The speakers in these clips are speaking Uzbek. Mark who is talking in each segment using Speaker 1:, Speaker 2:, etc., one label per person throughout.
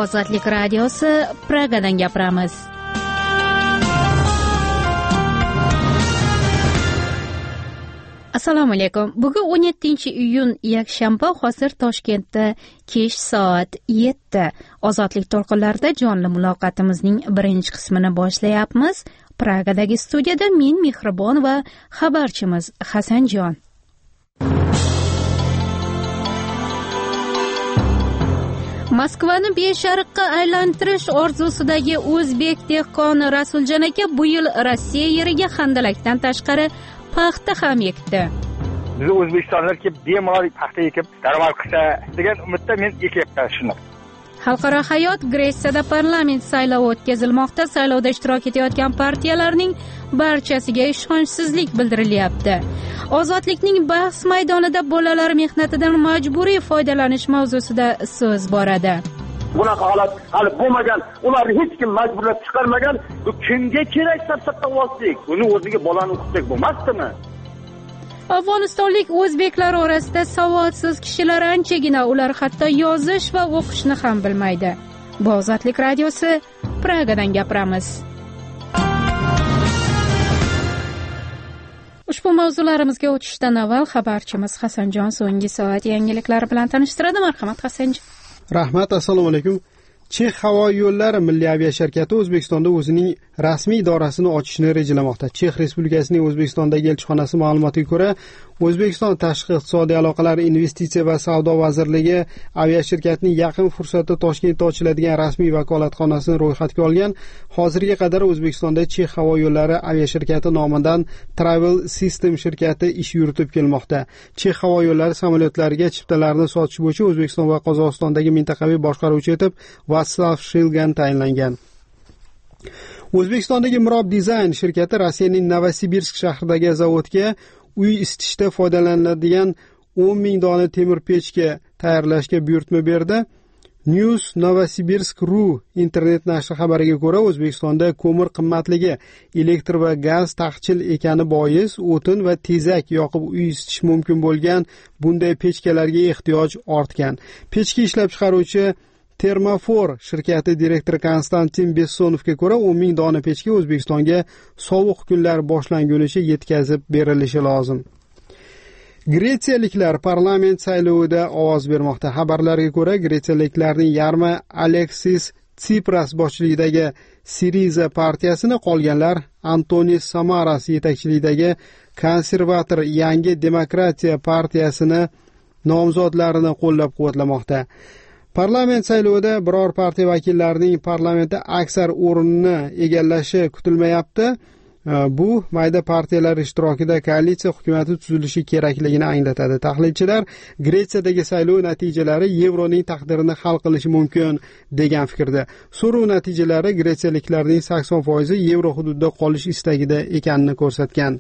Speaker 1: Ozodlik radiosi Pragadan gapiramiz. Assalomu alaykum. Bugun 17-iyun yakshanba, hozir Toshkentda kech soat 7. Ozodlik to'lqinlarida jonli muloqotimizning birinchi qismini boshlayapmiz. Pragadagi studiyada men Mehribon va xabarchimiz Hasanjon. Moskvani beshariqqa aylantirish orzusidagi o'zbek dehqoni Rasuljon aka bu yil Rossiya yeriga handalakdan tashqari paxta ham ekdi.
Speaker 2: Biz O'zbekistonlar kelib bemalol paxta ekib daromad qilsa degan umidda men ekyapman shuni.
Speaker 1: Xalqaro hayot Gretsiyada parlament saylovi o'tkazilmoqda. Saylovda ishtirok etayotgan partiyalarning barchasiga ishonchsizlik bildirilyapti. Ozodlikning bahs maydonida bolalar mehnatidan majburiy foydalanish mavzusida so'z boradi.
Speaker 3: Bunaqa holat hali bo'lmagan, ularni hech kim majburlab chiqarmagan. Bu kimga kerak sapsaqtovoslik? Uni o'ziga bolani o'qitsak bo'lmasdimi?
Speaker 1: Afg'onistonlik o'zbeklar orasida savodsiz kishilar anchagina, ular hatto yozish va o'qishni ham bilmaydi. Bu Ozodlik radiosi, Pragadan gapiramiz. Ushbu mavzularimizga o'tishdan avval xabarchimiz Hasanjon so'nggi soat yangiliklari bilan tanishtiradi. Marhamat Hasanjon.
Speaker 4: Rahmat, assalomu alaykum. Chex havo yo'llari milliy aviasharkati O'zbekistonda o'zining rasmiy idorasini ochishni rejalamoqda. Chex Respublikasining O'zbekistondagi elchixonasi ma'lumotiga ko'ra, O'zbekiston Tashqi iqtisodiy aloqalar, investitsiya va savdo vazirligi aviasharkatining yaqin fursatda Toshkentda ochiladigan rasmiy vakolatxonasini ro'yxatga olgan. Hozirga qadar O'zbekistonda Chex havo yo'llari aviasharkati nomidan Travel System shirkati ish yuritib kelmoqda. Chex havo yo'llari samolyotlariga chiptalarni sotish bo'yicha O'zbekiston va Qozog'istondagi mintaqaviy boshqaruvchi etib Vaslav Shilgan tayinlangan. O'zbekistondagi Mirob Design shirkati Rossiyaning Novosibirsk shahridagi zavodga uy isitishda foydalaniladigan 10,000 dona temir pechka tayyorlashga buyurtma berdi. News Novosibirsk.ru internet nashri xabariga ko'ra, O'zbekistonda ko'mir qimmatligi, elektr va gaz taqchil ekani bois o'tin va tezak yoqib uy isitish mumkin bo'lgan bunday pechkalarga ehtiyoj ortgan. Pechka ishlab chiqaruvchi Termofor shirkati direktori Konstantin Bessonovga ko'ra, 10,000 dona pechka O'zbekistonga sovuq kunlar boshlangunicha yetkazib berilishi lozim. Gretsiyaliklar parlament saylovida ovoz bermoqda. Xabarlarga ko'ra, gretsiyaliklarning yarmi Aleksis Tsipras boshchiligidagi Siriza partiyasini, qolganlar Antonis Samaras yetakchiligidagi konservator Yangi demokratiya partiyasini nomzodlarini qo'llab-quvvatlamoqda. Parlament saylovida biror partiya vakillarining parlamentda aksar o'rinni egallashi kutilmayapti. Bu mayda partiyalar ishtirokida koalitsiya hukumati tuzilishi kerakligini anglatadi. Tahlilchilar Gretsiyadagi saylov natijalari yevroning taqdirini hal qilishi mumkin degan fikrda. So'rov natijalari gretsiyaliklarning 80% yevro hududida qolish istagida ekanini ko'rsatgan.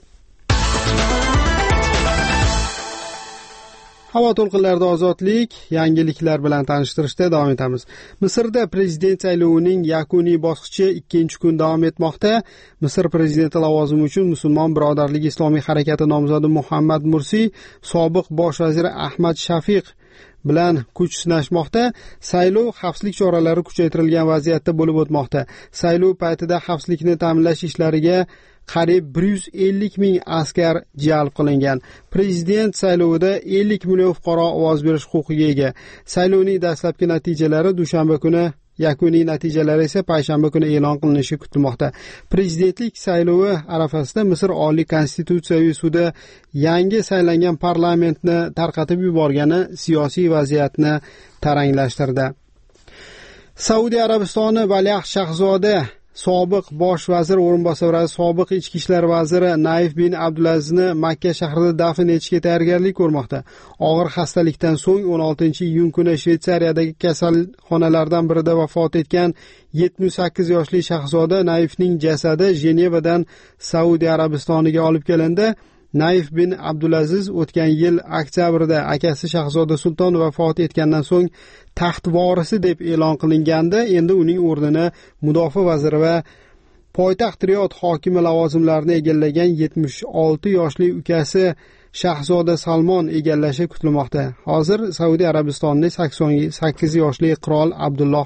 Speaker 4: Havo to'lqinlarida ozodlik yangiliklar bilan tanishtirishda davom etamiz. Misrda prezident saylovining yakuniy bosqichi 2-kun davom etmoqda. Misr prezidenti lavozimi uchun Musulmon birodarligi islomiy harakati nomzodi Muhammad Mursi sobiq bosh vaziri Ahmad Shafiq bilan kuch sinashmoqda. Saylov xavfsizlik choralari kuchaytirilgan vaziyatda bo'lib o'tmoqda. Saylov paytida xavfsizlikni ta'minlash ishlariga qariyb 150,000 askar jalb qilingan. Prezident saylovida 50 million fuqaro ovoz berish huquqiga ega. Saylovning dastlabki natijalari dushanba kuni, yakuniy natijalari esa payshanba kuni e'lon qilinishi kutilmoqda. Prezidentlik saylovi arafasida Misr Oliy konstitutsiyaviy sudi yangi saylangan parlamentni tarqatib yuborgani siyosiy vaziyatni taranglashtirdi. Saudiya Arabistoni valiahd shahzoda sobiq bosh vazir o'rinbosari, sobiq ichki ishlar vaziri Naif bin Abdulazizni Makka shahrida dafn etishga tayyorgarlik ko'rmoqda. Og'ir xastalikdan so'ng 16-iyun kuni Shveysariyadagi kasalxonalardan birida vafot etgan 78 yoshli shahzoda Naifning jasadi Jenevadan Saudiya Arabistoniga olib kelindi. Naif bin Abdulaziz o'tgan yil oktyabrda akasi Shahzoda Sulton vafot etgandan so'ng taxt vorisi deb e'lon qilingandi. Endi uning o'rnini mudofaa vaziri va poytaxt Riyod hokimi lavozimlarini egallagan 76 yoshli ukasi Shahzoda Salmon egallashi kutilmoqda. Hozir Saudiya Arabistonining 88 yoshli qirol Abdulloh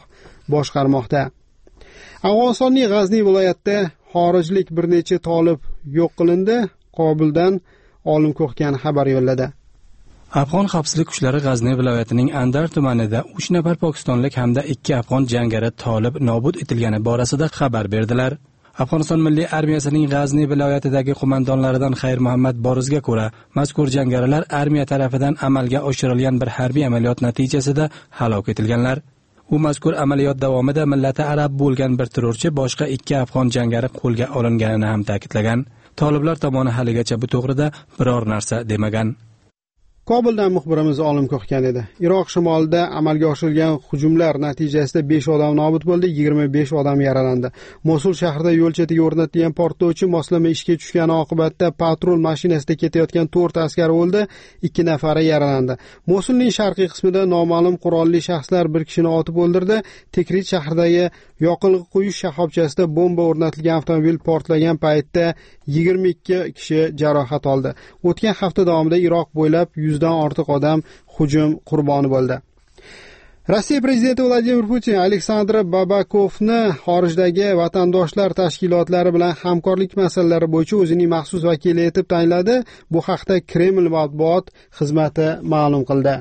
Speaker 4: boshqarmoqda. Afg'onistonning G'azni viloyatida xorijlik bir necha tolib yo'q qilindi. Kobuldan Olim Ko'xkan xabar yo'lladi.
Speaker 5: Afg'on xavfsizlik kuchlari G'azni viloyatining Andar tumanida 3 nafar pokistonlik hamda 2 afg'on jangari tolib nobud etilgani borasida xabar berdilar. Afg'oniston Milliy armiyasining G'azni viloyatidagi qo'mondonlaridan Xayr Muhammad Borizga ko'ra, mazkur jangarilar armiya tarafidan amalga oshirilgan bir harbiy amaliyot natijasida halok etilganlar. U mazkur amaliyot davomida millati arab bo'lgan bir terrorchi boshqa 2 afg'on jangari qo'lga olinganini ham ta'kidlagan. Toliblar tomoni haligacha bu to'g'rida biror narsa demagan.
Speaker 4: Kobuldan muxbirimiz Olim Ko'xkan edi. Iroq shimolida amalga oshirilgan hujumlar natijasida 5 odam nobud bo'ldi, 25 odam yaralandi. Mosul shahrida yo'l chetiga o'rnatilgan portlovchi moslama ishga tushgani oqibatida patrul mashinasida ketayotgan 4 askar o'ldi, 2 nafari yaralandi. Mosulning sharqiy qismida noma'lum qurolli shaxslar bir kishini otib o'ldirdi. Tikrit shahridagi yoqilg'i quyish shoxobchasida bomba o'rnatilgan avtomobil portlagan paytda 22 kishi jarohat oldi. O'tgan hafta davomida Iroq bo'ylab 100 dan ortiq odam hujum qurboni bo'ldi. Rossiya prezidenti Vladimir Putin Aleksandr Babakovni xorijdagi vatandoshlar tashkilotlari bilan hamkorlik masalalari bo'yicha o'zining maxsus vakili etib tayinladi. Bu haqda Kreml matbuot xizmati ma'lum qildi.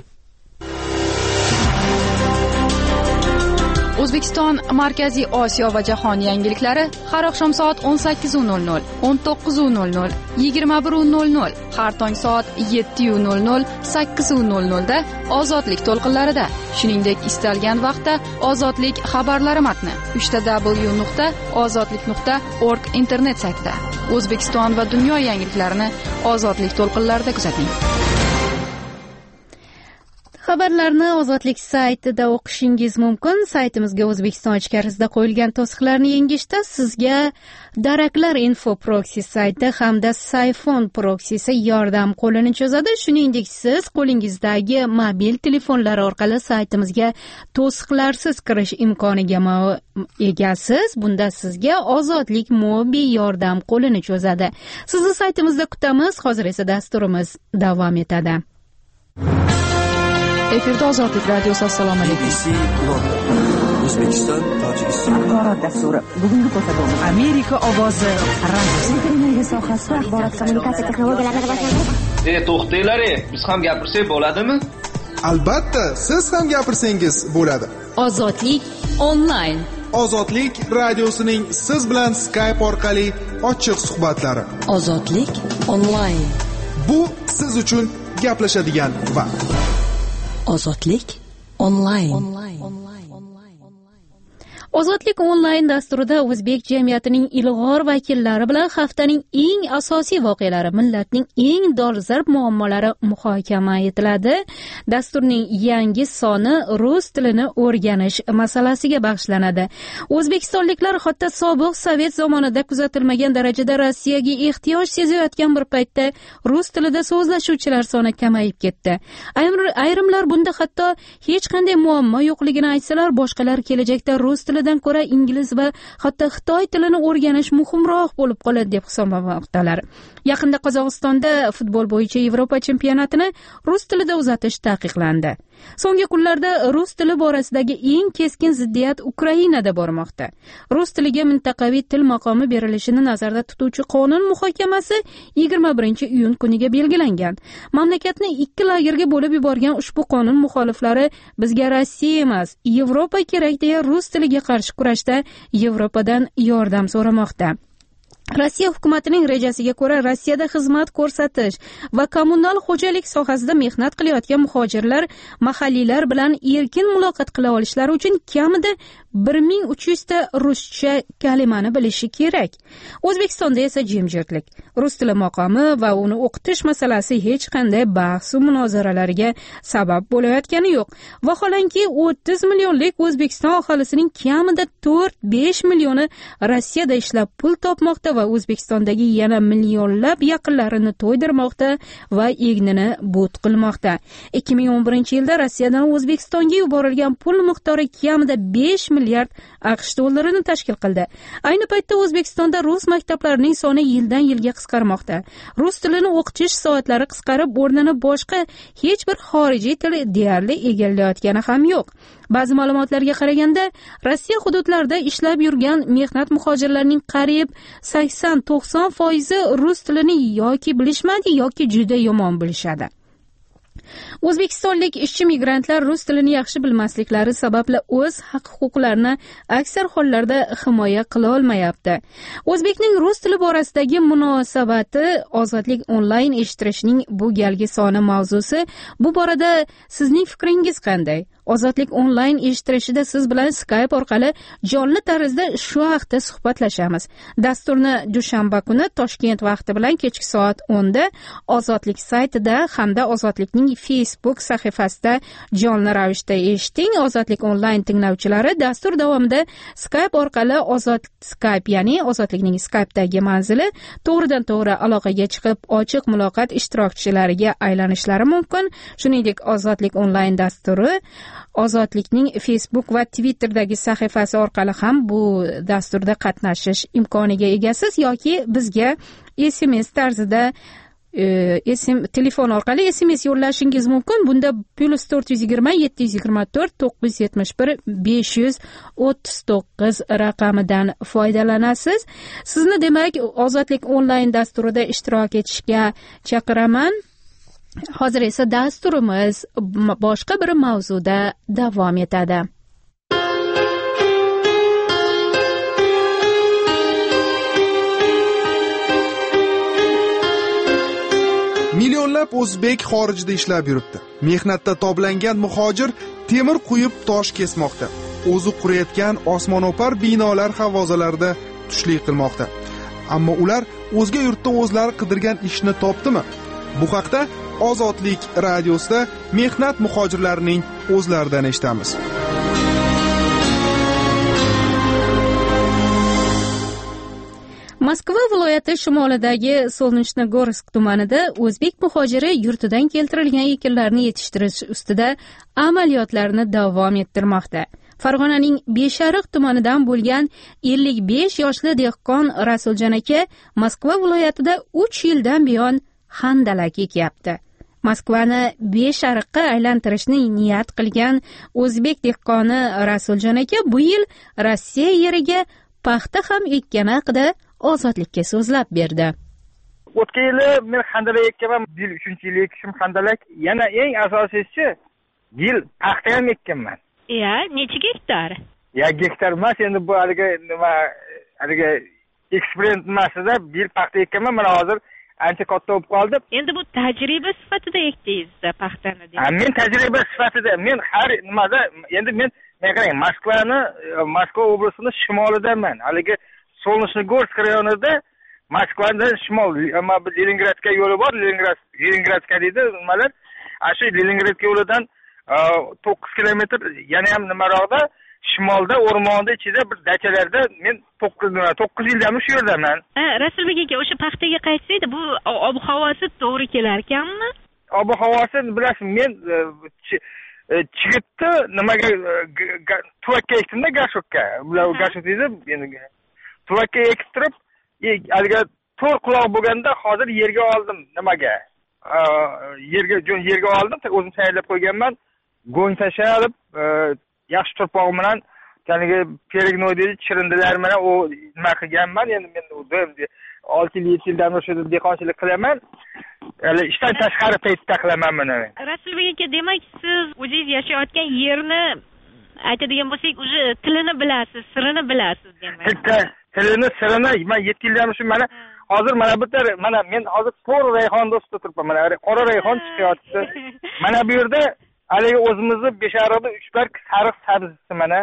Speaker 6: O'zbekiston, Markaziy Osiyo va jahon yangiliklari har oqshom soat 18:00, 19:00, 21:00, har tong soat 7:00, 8:00 da Ozodlik to'lqinlarida, shuningdek istalgan vaqtda Ozodlik xabarlari matni www.ozodlik.org internet saytida. O'zbekiston va dunyo yangiliklarini Ozodlik to'lqinlarida kuzating.
Speaker 1: Xabarlarni Ozodlik saytida o'qishingiz mumkin. Saytimizga O'zbekiston ichkarisida qo'yilgan to'siqlarni yengishda sizga Daraklar Info Proxy sayti hamda Sayfon Proxy'si yordam qo'lini cho'zadi. Shuningdek, siz qo'lingizdagi mobil telefonlar orqali saytimizga to'siqlarsiz kirish imkoniga egasiz. Bunda sizga Ozodlik mobil yordam qo'lini cho'zadi. Sizni saytimizda kutamiz. Hozir esa dasturimiz davom etadi.
Speaker 6: Efirda Ozodlik radiosi. Assalomu alaykum.
Speaker 7: O'zbekiston, Tojikiston axborot dasturi.
Speaker 8: Bugungi ko'rsatuv Amerika ovozi radiosi.
Speaker 9: Televiziya sohasida axborot kommunikatsiya texnologiyalarini rivojlantirish.
Speaker 10: To'xtanglar, biz ham gapirsak bo'ladimi?
Speaker 11: Albatta, siz ham gapirsangiz bo'ladi.
Speaker 1: Ozodlik onlayn.
Speaker 11: Ozodlik radiosining siz bilan Skype orqali ochiq suhbatlari.
Speaker 8: Ozodlik onlayn.
Speaker 11: Bu siz uchun gaplashadigan vaqt.
Speaker 8: Ozodlik onlayn.
Speaker 1: Ozodlik onlayn dasturida o'zbek jamiyatining ilg'or vakillari bilan haftaning eng asosiy voqealari, millatning eng dolzarb muammolari muhokama etiladi. Dasturning yangi soni rus tilini o'rganish masalasiga bag'ishlanadi. O'zbekistonliklar hatto sobiq Sovet zamonida kuzatilmagan darajada Rossiyaga ehtiyoj sezayotgan bir paytda rus tilida so'zlashuvchilar soni kamayib ketdi. Ayrimlar bunda hatto hech qanday muammo yo'qligini aytsalar, boshqalar kelajakda rus tili ko'ra ingliz va hatto xitoy tilini o'rganish muhimroq bo'lib qoladi deb hisoblamoqdalar. Yaqinda Qozog'istonda futbol bo'yicha Yevropa chempionatini rus tilida uzatish taqiqlandi. So'nggi kunlarda rus tili borasidagi eng keskin ziddiyat Ukrainada bormoqda. Rus tiliga mintaqaviy til maqomi berilishini nazarda tutuvchi qonun muhokamasi 21-iyun kuniga belgilangan. Mamlakatni 2 lagerga bo'lib yuborgan ushbu qonun muxoliflari bizga Rossiya emas, Yevropa kerak deya rus tiliga qarshi kurashda Yevropadan yordam so'ramoqda. Rossiya hukumatining rejasiga ko'ra Rossiyada xizmat ko'rsatish va kommunal xo'jalik sohasida mehnat qilayotgan muhojirlar mahalliylar bilan erkin muloqot qila olishlari uchun kamida 1300 ta ruscha kalimani bilishi kerak. O'zbekistonda esa jimjitlik. Rus tili maqomi va uni o'qitish masalasi hech qanday bahs va munozaralarga sabab bo'layotgani yo'q. Vaholanki 30 millionlik O'zbekiston aholisining kamida 4-5 millioni Rossiyada ishlab pul topmoqda va O'zbekistondagi yana millionlab yaqinlarini to'ydirmoqda va egnini but qilmoqda. 2011-yilda Rossiyadan O'zbekistonga yuborilgan pul miqdori kamida 5 milliard AQSh dollarini tashkil qildi. Ayni paytda O'zbekistonda rus maktablarining soni yildan yilga qisqarmoqda. Rus tilini o'qitish soatlari qisqarib, o'rnini boshqa hech bir xorijiy til deyarli egallayotgani ham yo'q. Ba'zi ma'lumotlarga qaraganda, Rossiya hududlarida ishlab yurgan mehnat muhojirlarining qariyb 80-90% rus tilini yoki bilishmaydi yoki juda yomon bilishadi. O'zbekistonlik ishchi migrantlar rus tilini yaxshi bilmasliklari sababli o'z haq-huquqlarini aksar hollarda himoya qila olmayapti. O'zbekning rus tili borasidagi munosabati Ozodlik onlayn eshittirishning bu galgi soni mavzusi. Bu borada sizning fikringiz qanday? Ozodlik onlayn eshittirishida siz bilan Skype orqali jonli tarzda shu haqda suhbatlashamiz. Dasturni dushanba kuni Toshkent vaqti bilan kechki soat 10 da Ozodlik saytida hamda Ozodlikning Facebook sahifasida jonli ravishda eshiting. Ozodlik onlayn tinglovchilari dastur davomida Skype orqali Skype, ya'ni Ozodlikning Skype'dagi manzili to'g'ridan-to'g'ri aloqaga chiqib, ochiq muloqot ishtirokchilariga aylanishlari mumkin. Shuningdek, Ozodlik onlayn dasturi Ozodlikning Facebook va Twitter'dagi sahifasi orqali ham bu dasturda qatnashish imkoniga egasiz yoki bizga SMS tarzida telefon orqali SMS yo'llashingiz mumkin. Bunda +420 724 971 539 raqamidan foydalanasiz. Sizni demak Ozodlik onlayn dasturida ishtirok etishga chaqiraman. Hozir esa dasturimiz boshqa bir mavzuda davom etadi.
Speaker 11: Millionlab o'zbek xorijda ishlab yuribdi. Mehnatda toblangan muhojir temir quyib tosh kesmoqda. O'zi qurayotgan osmono'par binolar havozalarida tushlik qilmoqda. Ammo ular o'zga yurtda o'zlari qidirgan ishni topdimi? Bu haqda Ozodlik radiosida mehnat muhojirlarining o'zlaridan eshitamiz.
Speaker 1: Moskva viloyati shimolidagi Solnechnogorsk tumanida o'zbek muhojiri yurtidan keltirilgan ekinlarni yetishtirish ustida amaliyotlarni davom ettirmoqda. Farg'onaning Beshariq tumanidan bo'lgan 55 yoshli dehqon Rasuljon aka Moskva viloyatida 3 yildan buyon handalak ekyapti. Moskvani Beshariqqa aylantirishni niyat qilgan o'zbek dehqoni Rasuljon aka bu yil Rossiya yeriga paxta ham ekkani haqida Ozodlikka so'zlab berdi.
Speaker 2: O'tgan yili men handalak ekkanman, bu yil 3-yil ekishim handalak. Yana eng asosiysi yil paxta ham ekkanman.
Speaker 12: Necha gektar?
Speaker 2: Gektar emas, endi bu haligi eksperiment emasida bir yil paxta ekkanman. Mana hozir ancha katta bo'lib qoldi.
Speaker 12: Endi bu tajriba sifatida ekdingiz paxtani deb.
Speaker 2: Men tajriba sifatida, men har nimada, endi men qarang, Moskva oblastini shimolidaman. Haligi Solnechnogorsk rayonida Moskvadan shimol, ammo Leningradga yo'li bor, Leningradga deydi nimalar. Shu Leningradga yo'lidan 9 kilometr, yana ham nimaroqda shimolda o'rmonda ichida bir dachalarda men 9 yildan shu yerdaman.
Speaker 12: Rasulbek aka, o'sha paxtaga qaytsaydi, bu ob-havosi to'g'ri kelar ekanmi?
Speaker 2: Ob-havosi bilasizmi, men chigitni nimaga tuvakka ekdimda, gashokka. Bular gashok deydi, endi tuvakka ekib turib, haliga to'rt quloq bo'lganda hozir yerga oldim. Nimaga? Yerga oldim, o'zim tayyorlab qo'yganman. Go'ng tashlab, yaxshi turpog'i bilan, ya'ni perignoy deydi, chirindilar bilan u nima qilganman. Endi men 6-7 yildan o'sha dehqonchilik qilaman. Ishdan tashqari paytda qilaman buni.
Speaker 12: Rasulbek aka, demak siz o'zingiz yashayotgan yerni aytadigan bo'lsak, o'sha tilini bilasiz, sirini bilasiz demak.
Speaker 2: Tilini, sirini men 7 yildan shu mana hozir mana men hozir to'g'ri rayhonda ustida turibman. Mana qora rayhon chiqyapti. Mana bu yerda haligi o'zimizni Beshariqda 3 barg sariq sabzisi mana.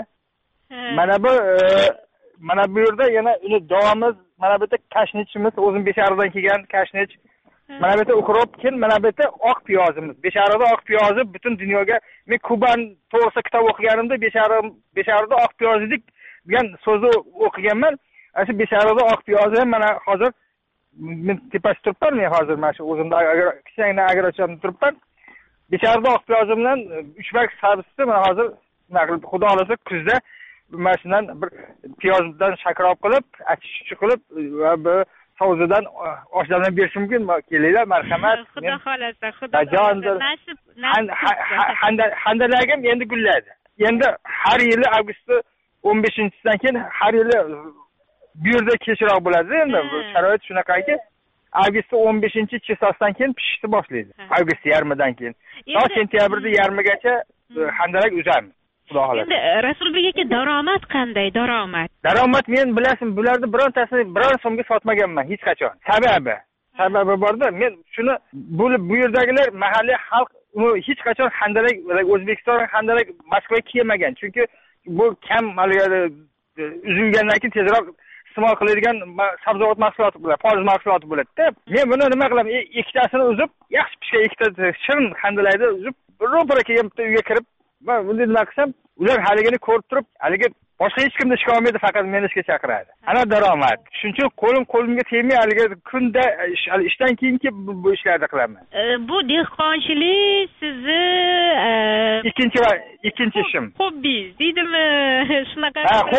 Speaker 2: Mana bu yerda yana uni davomiz, mana bu yerda kashnechimiz, o'zim Beshariqdan kelgan kashnech. Mana bu yerda ukropkin, mana bu yerda oq piyozimiz. Beshariqda oq piyozi butun dunyoga, men Kuban to'g'risida kitob o'qiganimda Beshariqda oq piyozidik degan so'zni o'qiganman. Shu Beshariqda oq piyozi mana hozir men tepasida turibman, men hozir mana shu o'zimda kichkina agrocham turibman. Beshariqda oq piyozi bilan 3 barg sabzisi mana hozir xudo xolasa kuzda mana shundan bir piyozdan shakrob qilib, achishchi qilib va bu so'zidan oshlardan berish mumkin. Kelinglar, marhamat.
Speaker 12: Xudo xolasa, xudo xolasa.
Speaker 2: Handalagim endi gulladi. endi har yili avgustda 15-sidan keyin har yili bu yerda kechroq bo'ladi. Endi sharoit shunaqaki, avgustda 15-chisasidan keyin pishishni boshlaydi. Avgust yarmidan keyin. To sentyabrda yarmigacha handalak uzamiz. Xudo xolasa.
Speaker 12: Endi Rasulbek aka, daromad qanday?
Speaker 2: Daromad men bilasim, bularni birontasini biror so'mga sotmaganman hech qachon. Sababi borda, men shuni bu yerdagilar mahalliy xalq hech qachon handalak O'zbekiston handalak Moskvaga kelmagan. Chunki bu kam uzilgandan keyin tezroq iste'mol qiladigan sabzavot mahsuloti bo'ladi, poliz mahsuloti bo'ladi-da. Men buni nima qilaman? Ikkitasini uzib, yaxshi pishgan ikkita shirin handalakni uzib, ro'para kelgan bitta uyga kirib, men bunday nima qilsam, ular haligini ko'rib turib, haligi boshqa hech kimni ishga olmaydi, faqat meni ishga chaqiradi. Ana daromad. Shuning uchun qo'limga tegmay haligi kunda ishdan keyin bu ishlarni qilaman.
Speaker 12: Bu dehqonchilik sizni
Speaker 2: ikkinchi ishim.
Speaker 12: Hobbi, deydimi? Shunaqa.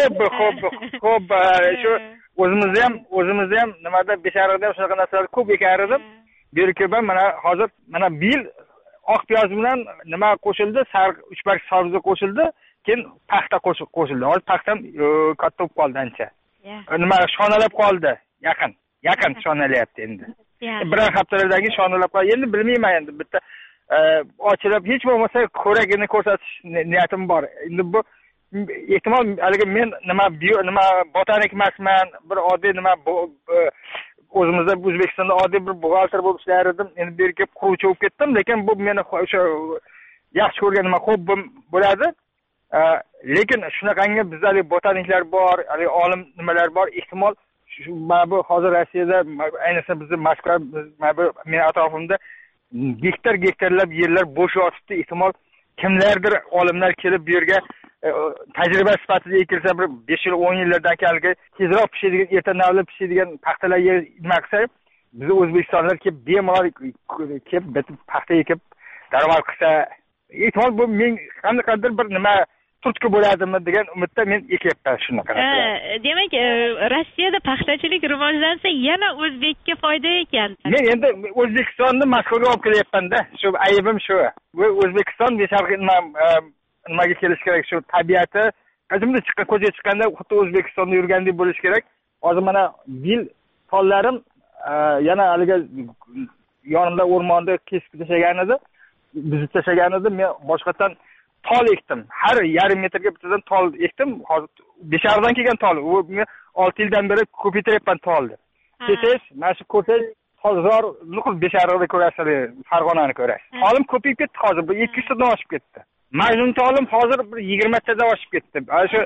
Speaker 2: Hobbi. Shu o'zimizda ham nimada Beshariqda ham shunaqa narsalar ko'p ekan edim. Berkirban hozir bu yil oq piyoz bilan nima qo'shildi? Sariq 3 barg sabzi qo'shildi. Keyin paxta qo'shildi. Hozir paxtam katta bo'lib qoldi ancha. Nima shonalab qoldi. Yaqin shonalayapti endi. Bir haftalardan keyin shonalab qoldi. Endi bilmayman endi bitta ochilib hech bo'lmasa ko'ragini ko'rsatish niyatim bor. Endi bu ehtimol haligi men nima botanik emasman, bir oddiy o'zimizda O'zbekistonda oddiy bir buxgalter bo'lib ishlar edim. Endi bu yerga quruvchi bo'lib ketdim, lekin bu meni o'sha yaxshi ko'rgan hobbim bo'ladi. Lekin shunaqangi bizda botaniklar bor, olim nimalar bor. Ehtimol bu hozir Rossiyada, ayniqsa bizning Moskva, men atrofimda gektarlab yerlar bo'sh yotibdi. Ehtimol kimlardir olimlar kelib bu yerga tajriba sifatida ekilsa, bir 5 yil 10 yillardan keyin tezroq pishadigan, ertanavli pishadigan paxtalar nima qilsa, biz O'zbekistonlar kelib bemalol kelib bitib paxta ekib daromad qilsa, ehtimol bu men qandaydir bir nima turtki bo'ladimi degan umidda men ekyapman shunaqa.
Speaker 12: Demak, Rossiyada paxtachilik rivojlansa, yana O'zbekka foyda ekan.
Speaker 2: Men endi O'zbekistonni Moskvaga olib kelyapman-da. Shu aybim shu. Bu O'zbekiston besharqi nimaga kelish kerak, shu tabiati qachonda ko'chaga chiqqanda xuddi O'zbekistonda yurgandek bo'lish kerak. Hozir mana yil tollarim yana haliga yonimda o'rmonda kesib tashlagan edi, buzib tashlagan edi. Men boshqatdan tol ekdim. Har yarim metrga bittadan tol ekdim. Hozir Beshariqdan kelgan tol. U 6 yildan beri ko'paytiryapman tolni. Kechish, mana shu ko'rsangiz hozir nuqul Beshariqda ko'rasiz, Farg'onani ko'rasiz. Tolim ko'payib ketdi hozir, bu 200 tadan oshib ketdi. Majnun tolim hozir bir 20 tadan oshib ketdi. Ana shu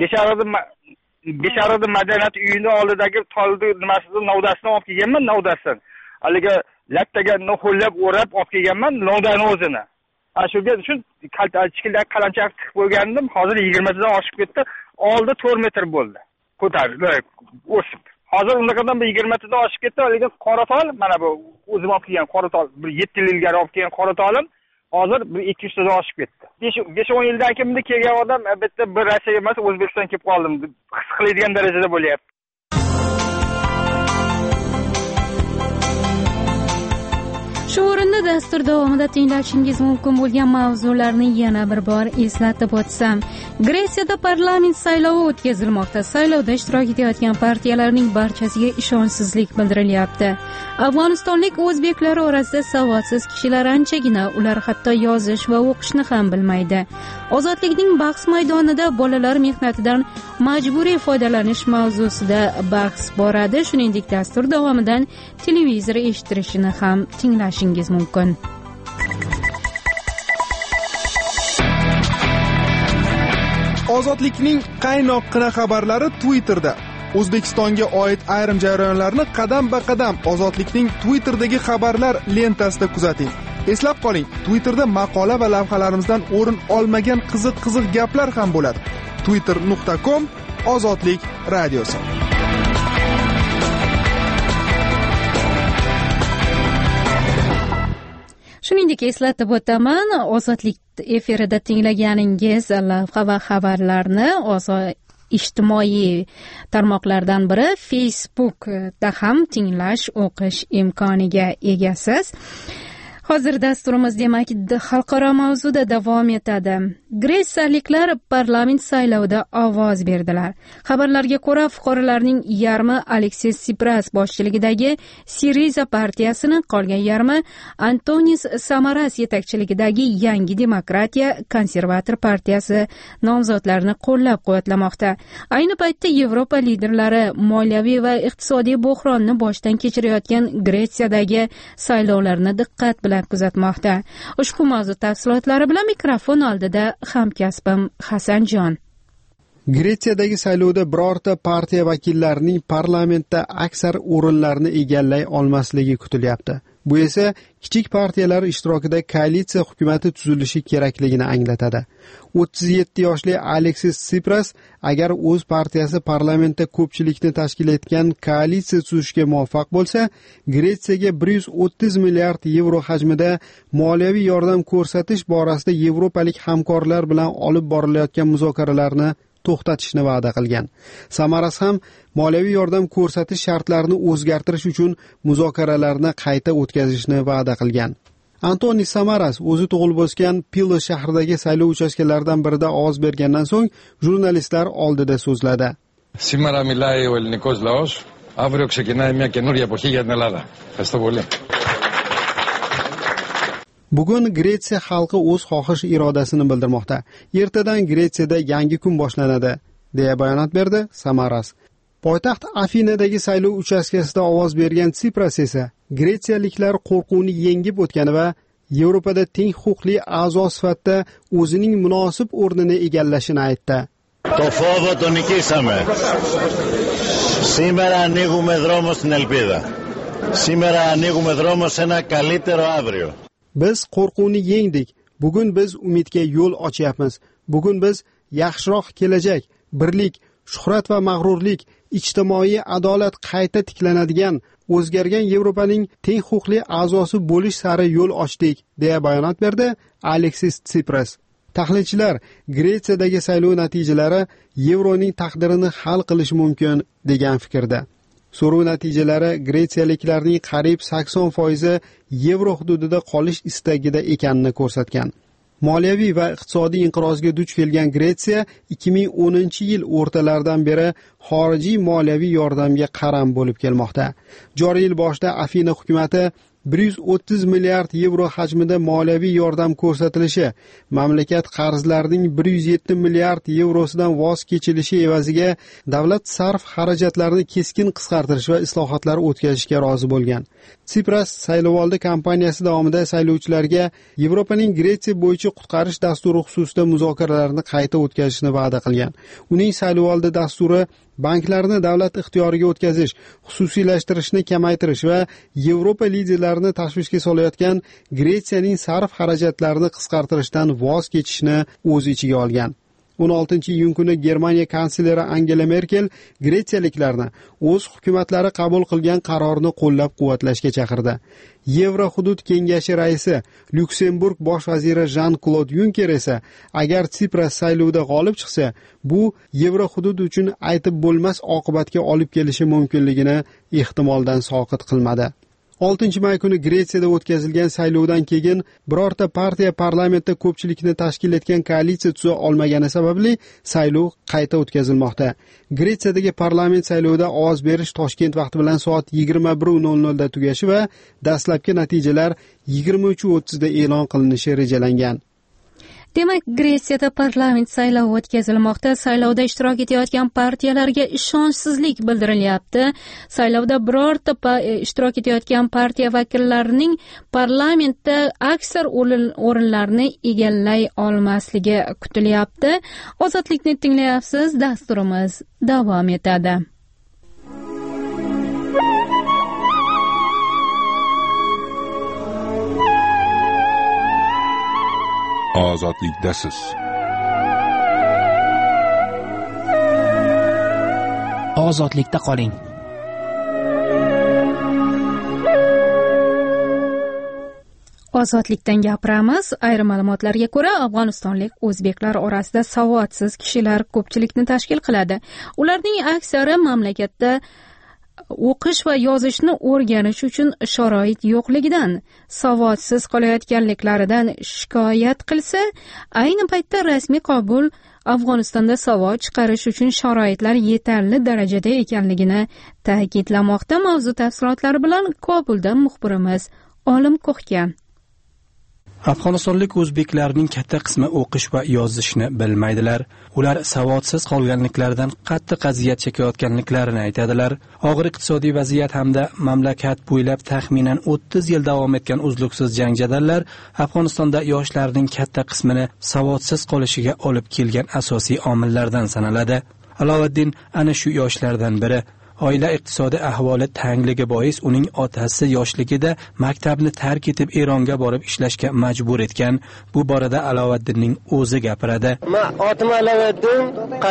Speaker 2: Beshariqda madaniyat uyini oldidagi tolni nimasini novdasidan olib kelganman, novdasidan. Haliga lattaga no'xullab o'rab olib kelganman, novdani o'zini. Shunga uchun kichkina qalamchaq tiqib qo'ygandim. Hozir 20 tadan oshib ketdi. Oldi 4 metr bo'ldi. Ko'tarilib, o'sib. Hozir undan bir 20 tadan oshib ketdi. Lekin qoratol, mana bu o'zim olib kelgan qoratol, bir 7 yil ilgari olib kelgan qoratolim hozir bir 200 tadan oshib ketdi. 5-10 yildan keyin bunday kelgan odam albatta bir Rossiya emas, O'zbekistonga kelib qoldim deb his qiladigan darajada bo'lyapti.
Speaker 1: Shu o'rinda dastur davomida tinglashingiz mumkin bo'lgan mavzularni yana bir bor eslatib o'tsam. Gretsiyada parlament saylovi o'tkazilmoqda. Saylovda ishtirok etayotgan partiyalarning barchasiga ishonchsizlik bildirilyapti. Afg'onistonlik o'zbeklar orasida savodsiz kishilar anchagina, ular hatto yozish va o'qishni ham bilmaydi. Ozodlikning bahs maydonida bolalar mehnatidan majburiy foydalanish mavzusida bahs boradi. Shuningdek, dastur davomidan televizor eshittirishini ham tinglashingiz mumkin.
Speaker 11: Ozodlikning qaynoqqina xabarlari Twitterda. O'zbekistonga oid ayrim jarayonlarni qadam-ba-qadam Ozodlikning Twitterdagi xabarlar lentasida kuzating. Eslab qoling, Twitterda maqola va lavhalarimizdan o'rin olmagan qiziq gaplar ham bo'ladi. twitter.com/ozodlik radiosi.
Speaker 1: Shuningdek, eslatib o'taman, Ozodlik efirida tinglaganingiz lavha va xabarlarni ijtimoiy tarmoqlardan biri Facebookda ham tinglash, o'qish imkoniga egasiz. Hozir dasturimiz demak xalqaro mavzuda davom etadi. Gretsiyaliklar parlament saylovida ovoz berdilar. Xabarlarga ko'ra, fuqarolarning yarmi Aleksis Sipras boshchiligidagi Siriza partiyasini, qolgan yarmi Antonis Samaras yetakchiligidagi Yangi demokratiya konservator partiyasi nomzodlarini qo'llab-quvvatlamoqda. Ayni paytda Yevropa liderlari moliyaviy va iqtisodiy bo'hronni boshdan kechirayotgan Gretsiyadagi saylovlarni diqqat bilan kuzatmoqda. Ushbu mavzu tafsilotlari bilan mikrofon oldida hamkasbim Hasanjon.
Speaker 4: Gretsiyadagi saylovda birorta partiya vakillarining parlamentda aksar o'rinlarni egallay olmasligi kutilyapti. Bu esa kichik partiyalar ishtirokida koalitsiya hukumati tuzilishi kerakligini anglatadi. 37 yoshli Aleksis Sipras agar o'z partiyasi parlamentda ko'pchilikni tashkil etgan koalitsiya tuzishga muvaffaq bo'lsa, Gretsiyaga 130 milliard yevro hajmida moliyaviy yordam ko'rsatish borasida yevropalik hamkorlar bilan olib borilayotgan muzokaralarni to'xtatishni va'da qilgan. Samaras ham moliyaviy yordam ko'rsatish shartlarini o'zgartirish uchun muzokaralarni qayta o'tkazishni va'da qilgan. Antonis Samaras o'zi tug'ilib o'sgan Pilo shahridagi saylov uchastkalaridan birida ovoz bergandan so'ng jurnalistlar oldida so'zladi.
Speaker 13: Σήμερα μιλάει ο ελληνικός λαός, αύριο ξεκινάει μια καινούρια εποχή για την Ελλάδα. Ευχαριστώ πολύ.
Speaker 4: Bugun Gretsiya xalqi o'z xohish irodasini bildirmoqda. Ertadan Gretsiyada yangi kun boshlanadi, deya bayonot berdi Samaras. Poytaxt Afinadagi saylov uchastkasida ovoz bergan Sipras esa gretsiyaliklar qo'rquvni yengib o'tgani va Yevropada teng huquqli a'zo sifatida o'zining munosib o'rnini egallashini aytdi.
Speaker 14: Το φόβο τον νικήσαμε. Σήμερα ανοίγουμε δρόμο στην ελπίδα. Σήμερα ανοίγουμε δρόμο σε ένα καλύτερο αύριο.
Speaker 4: Biz qo'rquvni yengdik. Bugun biz umidga yo'l ochyapmiz. Bugun biz yaxshiroq kelajak, birlik, shuhrat va mag'rurlik, ijtimoiy adolat qayta tiklanadigan, o'zgargan Yevropaning teng huquqli a'zosi bo'lish sari yo'l ochdik, deya bayonot berdi Aleksis Sipras. Tahlilchilar Gretsiyadagi saylov natijalari yevroning taqdirini hal qilishi mumkin degan fikrda. So'rov natijalari gretsiyaliklarning qariyb 80% yevro hududida qolish istagida ekanini ko'rsatgan. Moliyaviy va iqtisodiy inqirozga duch kelgan Gretsiya 2010-yil o'rtalaridan beri xorijiy moliyaviy yordamga qaram bo'lib kelmoqda. Joriy yil boshida Afina hukumatı 130 milliard yevro hajmida moliyaviy yordam ko'rsatilishi, mamlakat qarzlarining 107 milliard yevrosidan voz kechilishi evaziga davlat sarf xarajatlarini keskin qisqartirish va islohotlar o'tkazishga rozi bo'lgan. Sipras saylovoldi kampaniyasi davomida saylovchilarga Yevropaning Gretsiya bo'yicha qutqarish dasturi xususida muzokaralarni qayta o'tkazishni va'da qilgan. Uning saylovoldi dasturi banklarni davlat ixtiyoriga o'tkazish, xususiylashtirishni kamaytirish va Yevropa liderlarini tashvishga solayotgan Gretsiyaning sarf xarajatlarini qisqartirishdan voz kechishni o'z ichiga olgan. 16-iyun kuni Germaniya kansleri Angela Merkel gretsiyaliklarni o'z hukumatlari qabul qilgan qarorni qo'llab-quvvatlashga chaqirdi. Yevro hudud kengashi raisi Lyuksemburg bosh vaziri Jean-Claude Juncker esa agar Sipras saylovda g'olib chiqsa, bu Yevro hudud uchun aytib bo'lmas oqibatga olib kelishi mumkinligini ehtimoldan soqit qilmadi. 6-may kuni Gretsiyada o'tkazilgan saylovdan keyin birorta partiya parlamentda ko'pchilikni tashkil etgan koalitsiya tuza olmagani sababli saylov qayta o'tkazilmoqda. Gretsiyadagi parlament saylovida ovoz berish Toshkent vaqti bilan soat 21:00 da tugashi va dastlabki natijalar 23:30 da e'lon qilinishi rejalangan.
Speaker 1: Demak, Gretsiyada parlament saylovi o'tkazilmoqda. Saylovda ishtirok etayotgan partiyalarga ishonchsizlik bildirilyapti. Saylovda birorta ishtirok etayotgan partiya vakillarining parlamentda aksar o'rinlarni egallay olmasligi kutilyapti. Ozodlikni tinglayapsiz, dasturimiz davom etadi.
Speaker 15: Ozodlikdasiz.
Speaker 16: Ozodlikda qoling.
Speaker 1: Ozodlikdan gapiramiz. Ayrim ma'lumotlarga ko'ra, Afg'onistonlik o'zbeklar orasida savodsiz kishilar ko'pchilikni tashkil qiladi. Ularning aksari mamlakatda o'qish va yozishni o'rganish uchun sharoit yo'qligidan, savodsiz qolayotganliklaridan shikoyat qilsa, ayni paytda rasmiy qabul Afg'onistonda savod chiqarish uchun sharoitlar yetarli darajada ekanligini ta'kidlamoqda. Mavzu tafsilotlari bilan Kobuldan muxbirimiz Olim Ko'xkan.
Speaker 5: Afg'onistonlik o'zbeklarning katta qismi o'qish va yozishni bilmaydilar. Ular savodsiz qolganliklaridan qattiq aziyat chekayotganliklarini aytadilar. Og'ir iqtisodiy vaziyat hamda mamlakat bo'ylab taxminan 30 yil davom etgan uzluksiz jang-jadallar Afg'onistonda yoshlarning katta qismini savodsiz qolishiga olib kelgan asosiy omillardan sanaladi. Alovaddin ana shu yoshlardan biri. Oila iqtisodiy ahvoli tangligi bois uning otasi yoshligida maktabni tark etib Eronga borib ishlashga majbur etgan. Bu borada Alovaddinning o'zi gapiradi.
Speaker 17: Men otim Alovaddin,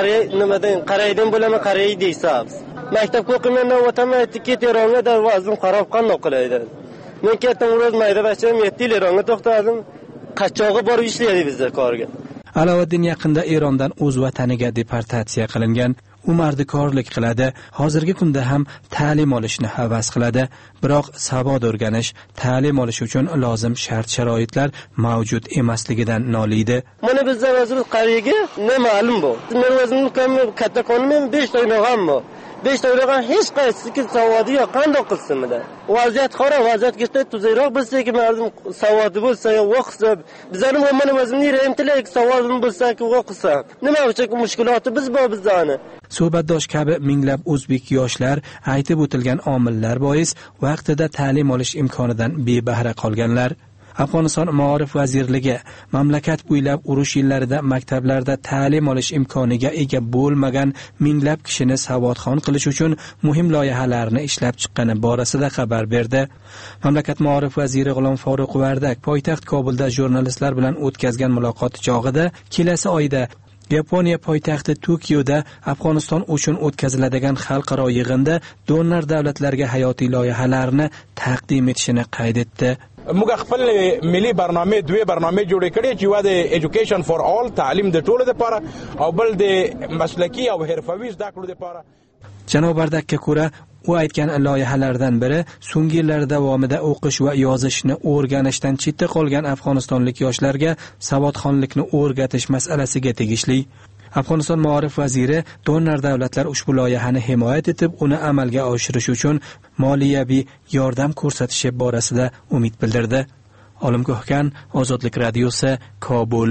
Speaker 17: qaraydan bo'laman, qaray deysiz. Maktabga o'qigandan o'taman, ket Eronga da vazim xarob qandoq qilaydi. Men ketdim, o'z mayda bacham 7 yil Eronga to'xtadim. Qachog'i borib ishlaydi bizda korga.
Speaker 5: Alovaddin yaqinda Erondan o'z vataniga deportatsiya qilingan. U mardikorlik qiladi. Hozirgi kunda ham ta'lim olishni havas qiladi. Biroq savod o'rganish, ta'lim olish uchun lozim shart-sharoitlar mavjud emasligidan noliydi.
Speaker 17: Mana bizda o'zimiz qariyaga nima ma'lum bu. Men o'zimni katta qo'nim 5 ta o'rnog'am bor. 5 ta o'rnog'am hech qaysi savodi yo'q, qandoq qilsin-da. Vaziyat qora, vaziyatga tuzayroq bilsak, ma'lum savodi bo'lsa, o'qisa, bizlarning mana o'zimning rayimtilik savodim bo'lsa-ki, o'qisa. Nima uchun mushkuloti biz bor bizdani?
Speaker 5: Suhbatdosh kabi minglab o'zbek yoshlar aytib o'tilgan omillar bois vaqtida ta'lim olish imkonidan bebahra qolganlar. Afg'oniston Ma'orif vazirligi mamlakat bo'ylab urush yillarida maktablarda ta'lim olish imkoniga ega bo'lmagan minglab kishini savodxon qilish uchun muhim loyihalarni ishlab chiqqani borasida xabar berdi. Mamlakat Ma'orif vaziri G'ulom Foruq Vardak poytaxt Kobulda jurnalistlar bilan o'tkazgan muloqot chog'ida kelasi oyda Yaponiya poytaxti Tokioda Afg'oniston uchun o'tkaziladigan xalqaro yig'inda donor davlatlarga hayotiy loyihalarni taqdim etishini qayd etdi.
Speaker 18: موږ خپل ملي برنامه دوه برنامه جوړې کړې چې واده ایجوکیشن فور آل تعلیم د ټولو لپاره او بل د مسلکی او حرفوي زده کړو لپاره.
Speaker 5: Janob Bardakka ko'ra, u aytgan loyihalardan biri so'nggi yillar davomida o'qish va yozishni o'rganishdan chetda qolgan afg'onistonlik yoshlarga savodxonlikni o'rgatish masalasiga tegishli. Afg'oniston Ma'orif vaziri donor davlatlar ushbu loyihani himoya etib, uni amalga oshirish uchun moliyaviy yordam ko'rsatishi borasida umid bildirdi. Olim Ko'xkan, Ozodlik radiosi, Kobul.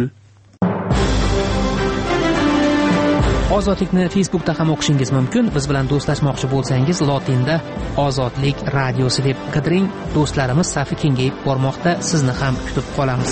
Speaker 16: Ozodlikni Facebookda ham o'qishingiz mumkin. Biz bilan do'stlashmoqchi bo'lsangiz, lotinda Ozodlik radiosi deb qidiring. Do'stlarimiz safi kengayib bormoqda. Sizni ham kutib qolamiz.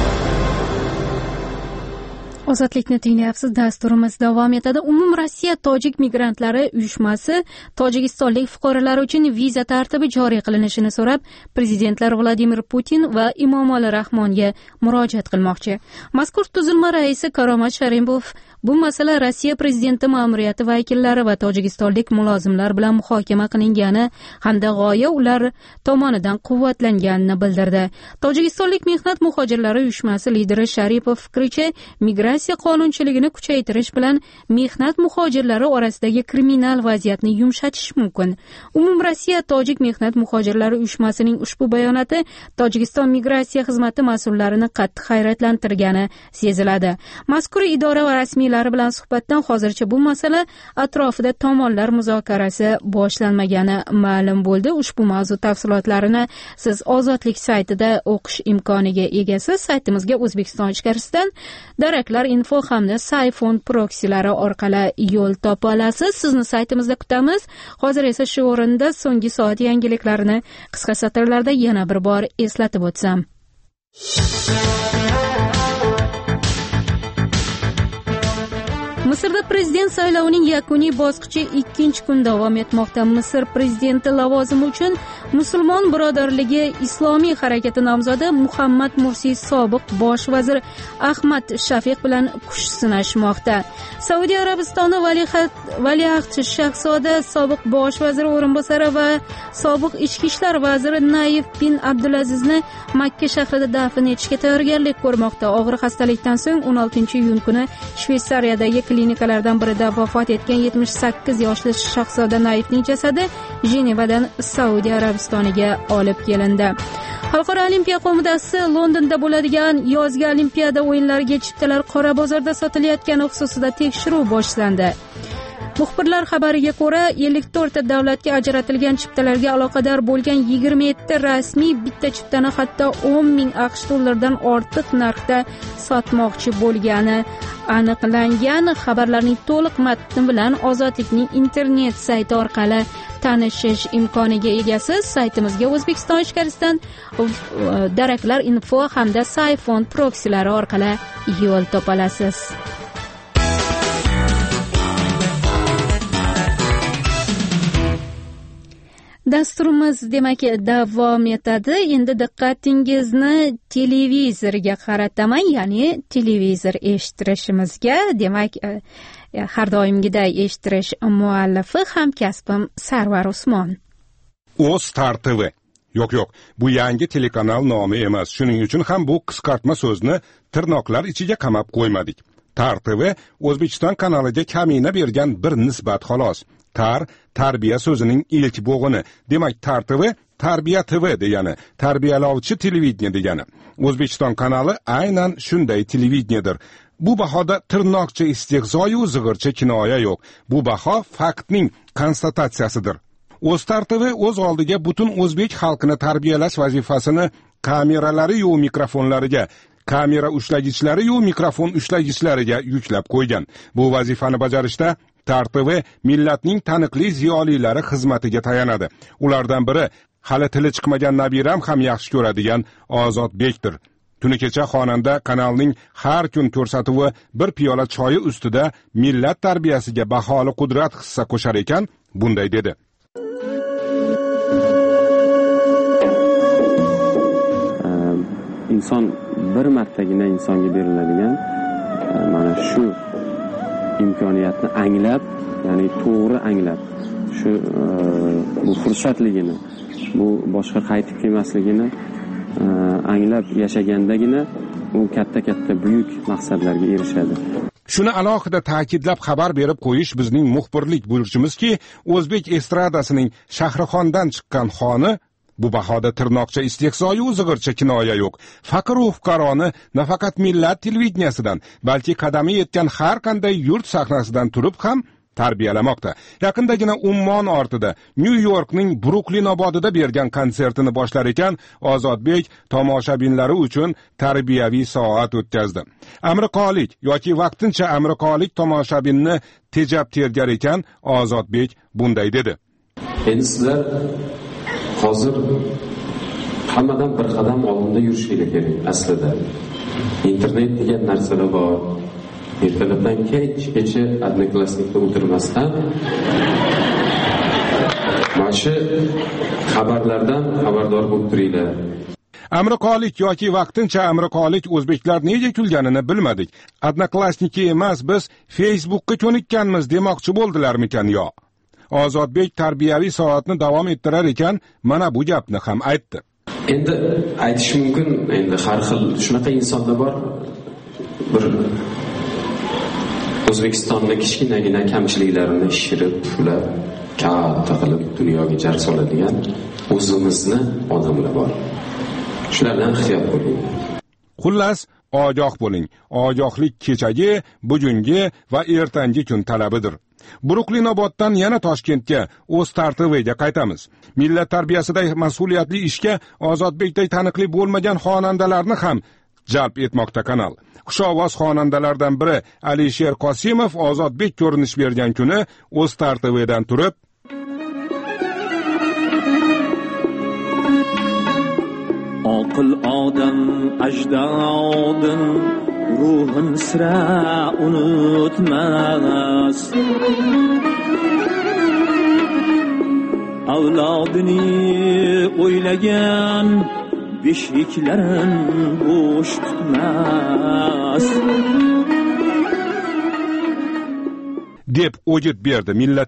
Speaker 1: Ozodlikni tinglayapsiz. Dasturimiz davom etadi. Umum Rossiya tojik migrantlari uyushmasi tojikistonlik fuqarolar uchun viza tartibi joriy qilinishini so'rab, prezidentlar Vladimir Putin va Emomali Rahmonga murojaat qilmoqchi. Mazkur tuzilma raisi Karomat Sharimov bu masala Rossiya prezidenti ma'muriyati vakillari va tojikistonlik mulozimlar bilan muhokama qilingani hamda g'oya ular tomonidan quvvatlanganini bildirdi. Tojikistonlik mehnat muhojirlari uyushmasi lideri Sharipov fikricha, migratsiya qonunchiligini kuchaytirish bilan mehnat muhojirlari orasidagi kriminal vaziyatni yumshatish mumkin. Umum Rossiya tojik mehnat muhojirlari uyushmasining ushbu bayonoti Tojikiston migratsiya xizmati mas'ullarini qattiq hayratlantirgani seziladi. Mazkur idora va rasmiylar bilan suhbatdan hozircha bu masala atrofida tomonlar muzokarasi boshlanmagani ma'lum bo'ldi. Ushbu mavzu tafsilotlarini siz Ozodlik saytida o'qish imkoniga egasiz. Saytimizga O'zbekiston ichkarisidan daraklar info hamda Sayfon proksilari orqali yo'l topa olasiz. Sizni saytimizda kutamiz. Hozir esa shu o'rinda so'nggi soat yangiliklarini qisqa satrlarda yana bir bor eslatib o'tsam. Misrda prezident saylovining yakuniy bosqichi 2-kun davom etmoqda. Misr prezidenti lavozimi uchun Musulmon birodarligi islomiy harakati nomzodi Muhammad Mursi sobiq bosh vazir Ahmad Shafiq bilan kuch sinashmoqda. Saudiya Arabistoni valiahd shahzoda sobiq bosh vazir o'rinbosari va sobiq ichki ishlar vaziri Nayif bin Abdulazizni Makka shahrida dafn etishga tayyorgarlik ko'rmoqda. Og'ir xastalikdan so'ng 16-iyun kuni Shveysariyadagi klinikalaridan birida vafot etgan 78 yoshli Shahzoda Naifning jasadi Jenevadan Saudiya Arabistoniga olib kelindi. Xalqaro olimpiya qo'mitasi Londonda bo'ladigan yozgi olimpiada o'yinlariga chiptalar qora bozorda sotilayotgani xususida tekshiruv boshlandi. Muxbirlar xabariga ko'ra, 54 ta davlatga ajratilgan chiptalarga aloqador bo'lgan 27 rasmiy bitta chiptani hatto 10,000 AQSh dollaridan ortiq narxda sotmoqchi bo'lgani aniqlangan. Xabarlarning to'liq matni bilan Ozodlikning internet sayti orqali tanishish imkoniga egasiz. Saytimizga O'zbekiston ichkarisidan daraklar info hamda Sayfon proksilari orqali yo'l topolasiz. Dasturimiz demak davom etadi. Endi diqqatingizni televizorga qarataman, ya'ni televizor eshittirishimizga. Demak, har doimgiday eshittirish muallifi hamkasbim Sarvar Usmon.
Speaker 15: Star TV. Yo'q, bu yangi telekanal nomi emas. Shuning uchun ham bu qisqartma so'zni tirnoqlar ichiga qamab qo'ymadik. Tar TV O'zbekiston kanaliga kamina bergan bir nisbat xolos. Tarbiya so'zining ilk bo'g'ini. Demak, Tar TV Tarbiya TV degani, tarbiyalovchi televideniya degani. O'zbekiston kanali aynan shunday televideniyadir. Bu bahoda tirnoqcha istehzo-yu zig'ircha kinoya yo'q. Bu baho faktning konstatatsiyasidir. Star TV o'z oldiga butun o'zbek xalqini tarbiyalash vazifasini kameralari-yu mikrofonlariga, kamera ushlagichlari-yu mikrofon ushlagichlariga yuklab qo'ygan. Bu vazifani bajarishda Tar TV millatning taniqli ziyolilari xizmatiga tayanadi. Ulardan biri hali tili chiqmagan nabiram ham yaxshi ko'radigan Ozodbekdir. Tuni kecha xonanda kanalning har kun ko'rsatuvi bir piyola choyi ustida millat tarbiyasiga baholi qudrat hissa qo'shar ekan, bunday dedi.
Speaker 19: Inson bir martagina insonga beriladigan mana shu imkoniyatni anglab, ya'ni to'g'ri anglab, shu bu fursatligini, bu boshqa qaytib kelmasligini anglab yashagandagina u katta buyuk maqsadlarga erishadi.
Speaker 15: Shuni alohida ta'kidlab xabar berib qo'yish bizning muxbirlik burchimizki, o'zbek estradasining Shahrixondan chiqqan xoni bu bahoda tirnoqcha istehzo-yu zig'ircha kinoya yo'q. Faqir u fuqaroni nafaqat millat televideniyasidan, balki qadami yetgan har qanday yurt sahnasidan turib ham tarbiyalamoqda. Yaqindagina Ummon ortida New Yorkning Bruklin obodida bergan konsertini boshlar ekan, Ozodbek tomoshabinlari uchun tarbiyaviy soat o'tkazdi. Amerikalik yoki vaqtincha amerikalik tomoshabinni tejab tergar ekan, Ozodbek bunday dedi.
Speaker 20: Endi sizlar hozir hammadan bir qadam oldinda yurishinglar kerak aslida. Internet degan narsalar bor. Ertalabdan kechgacha odnoklassnikda o'tirmasdan mana shu xabarlardan xabardor bo'lib turinglar.
Speaker 15: Amerikalik yoki vaqtincha amerikalik o'zbeklar nega kulganini bilmadik. Odnoklassniki emas, biz Facebookka ko'nikkanmiz demoqchi bo'ldilarmikan yo? Ozodbek tarbiyaviy soatni davom ettirar ekan, mana bu gapni ham aytdi.
Speaker 20: Endi aytish mumkin, endi har xil shunaqa insonlar bor. Bir O'zbekistonda kichkinagina kamchiliklarini shirib, ular katta qilib dunyoga jar soladigan o'zimizni odamlar bor. Shulardan ehtiyot bo'ling.
Speaker 15: Xullas, ogoh bo'ling. Ogohlik kechagi, bugungi va ertangi kun talabidir. Bruklin oboddan yana Toshkentga, Star TVga qaytamiz. Millat tarbiyasida mas'uliyatli ishga Ozodbekday taniqli bo'lmagan xonandalarni ham jalb etmoqda kanal. Xushovoz xonandalardan biri Alisher Qosimov Ozodbek ko'rinish bergan kuni Star TVdan turib
Speaker 21: Oqil odam ajdodin ruhin sira unutmas. Avlodini o'ylagan beshiklarin bo'sh tutmas.
Speaker 15: deb o'jit berdi millatga.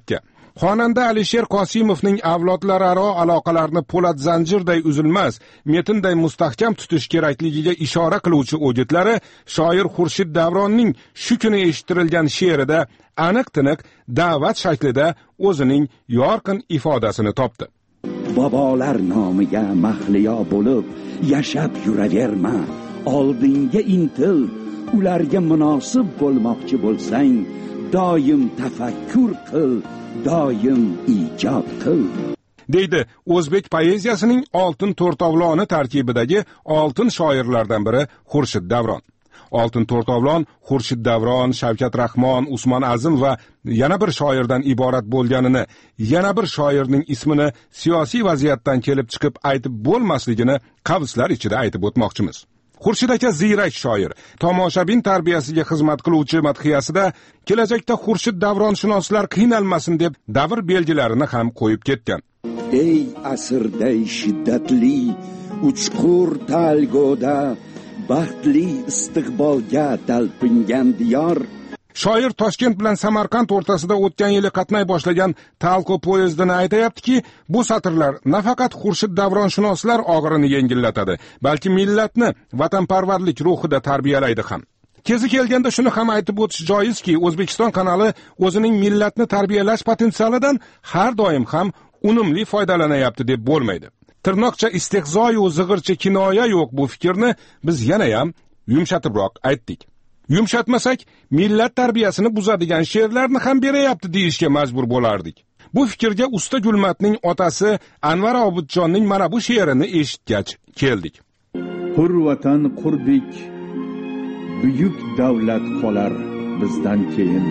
Speaker 15: Xonanda Alisher Qosimovning avlodlararo aloqalarni po'lat zanjirday uzilmas, metinday mustahkam tutish kerakligiga ishora qiluvchi o'gitlari shoir Xurshid Davronning shu kuni eshittirilgan she'rida aniq-tiniq da'vat shaklida o'zining yorqin ifodasini topdi.
Speaker 21: Bobolar nomiga mahliyo bo'lib yashab yuraverma, oldinga intil, ularga munosib bo'lmoqchi bo'lsang, doim tafakkur qil, doim ijod qil,
Speaker 15: deydi o'zbek poeziyasining oltin to'rtovloni tarkibidagi oltin shoirlardan biri Xurshid Davron. Oltin to'rtovlon Xurshid Davron, Shavkat Rahmon, Usmon Azim va yana bir shoirdan iborat bo'lganini, yana bir shoirning ismini siyosiy vaziyatdan kelib chiqib aytib bo'lmasligini qavslar ichida aytib o'tmoqchimiz. Xurshid aka ziyrak shoir, tomoshabin tarbiyasiga xizmat qiluvchi madhiyasida kelajakda Xurshid Davronshunoslar qiynalmasin deb davr belgilarini ham qo'yib ketgan.
Speaker 21: Ey asrday shiddatli uchqur talgoda, baxtli istiqbolga talpingan diyor.
Speaker 15: Shoir Toshkent bilan Samarqand o'rtasida o'tgan yili qatnay boshlagan Talko poyezdini aytayaptiki, bu satrlar nafaqat Xurshid Davronshunoslar og'irini yengillatadi, balki millatni vatanparvarlik ruhida tarbiyalaydi ham. Kezi kelganda shuni ham aytib o'tish joizki, O'zbekiston kanali o'zining millatni tarbiyalash potensialidan har doim ham unumli foydalanayapti deb bo'lmaydi. Tirnoqcha istehzoyu zig'ircha kinoya yo'q bu fikrni biz yana ham yumshatibroq aytdik. Yumshatmasak, millat tarbiyasini buzadigan she'rlarni ham berayapti deyishga majbur bo'lardik. Bu fikrga usta Gulmatning otasi Anvar Obidjonning mana bu she'rini eshitgach keldik.
Speaker 21: Hur vatan qurdik, buyuk davlat qolar bizdan keyin.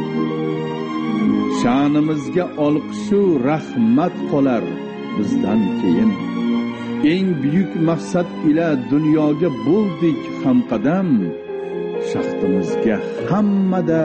Speaker 21: Sha'nimizga olqishu rahmat qolar bizdan keyin. Eng buyuk maqsad ila dunyoga bo'ldik hamqadam. Shaxtimizga hammada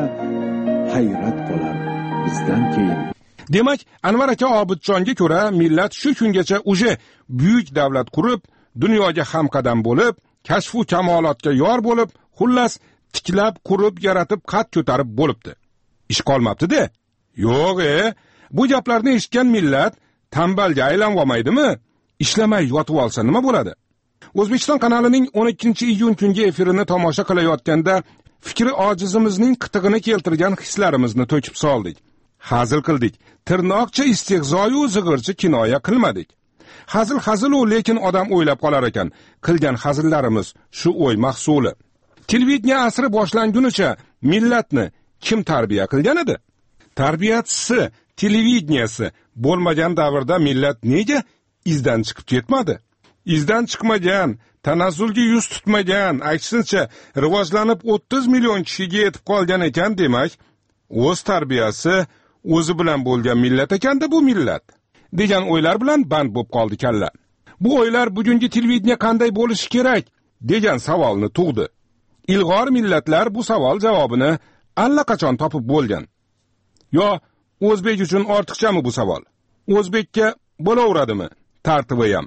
Speaker 21: hayrat qolar bizdan keyin.
Speaker 15: Demak, Anvar aka Obidjonga ko'ra millat shu kungacha uje buyuk davlat qurib, dunyoga hamqadam bo'lib, kashfu kamolotga yor bo'lib, xullas tiklab qurib yaratib qad ko'tarib bo'libdi. Ish qolmabdi-da. Yo'q, bu gaplarni eshitgan millat tambalga aylanib olmaydimi? Ishlamay yotib olsa nima bo'ladi? O'zbekiston kanalining 12-iyun kungi efirini tomosha qilayotganda fikri ojizimizning qitig'ini keltirgan hislarimizni to'kib soldik. Hazil qildik. Tirnoqcha istehzoyu zig'ircha kinoya qilmadik. Hazil-hazilu lekin odam o'ylab qolar ekan. Qilgan hazillarimiz shu o'y mahsuli. Televideniya asri boshlangunicha millatni kim tarbiya qilgan edi? Tarbiyachisi, televideniyasi bo'lmagan davrda millat nega izdan chiqib ketmadi? Izdan chiqmagan, tanazzulga yuz tutmagan, aksincha rivojlanib 30 million kishiga yetib qolgan ekan, demak, o'z tarbiyasi o'zi bilan bo'lgan millat ekanda bu millat, degan o'ylar bilan band bo'lib qoldi kalla. Bu o'ylar bugungi televideniya qanday bo'lishi kerak degan savolni tug'di. Ilg'or millatlar bu savol javobini allaqachon topib bo'lgan. Yo, o'zbek uchun ortiqchami bu savol? O'zbekka bo'laveradimi? Tartibi ham.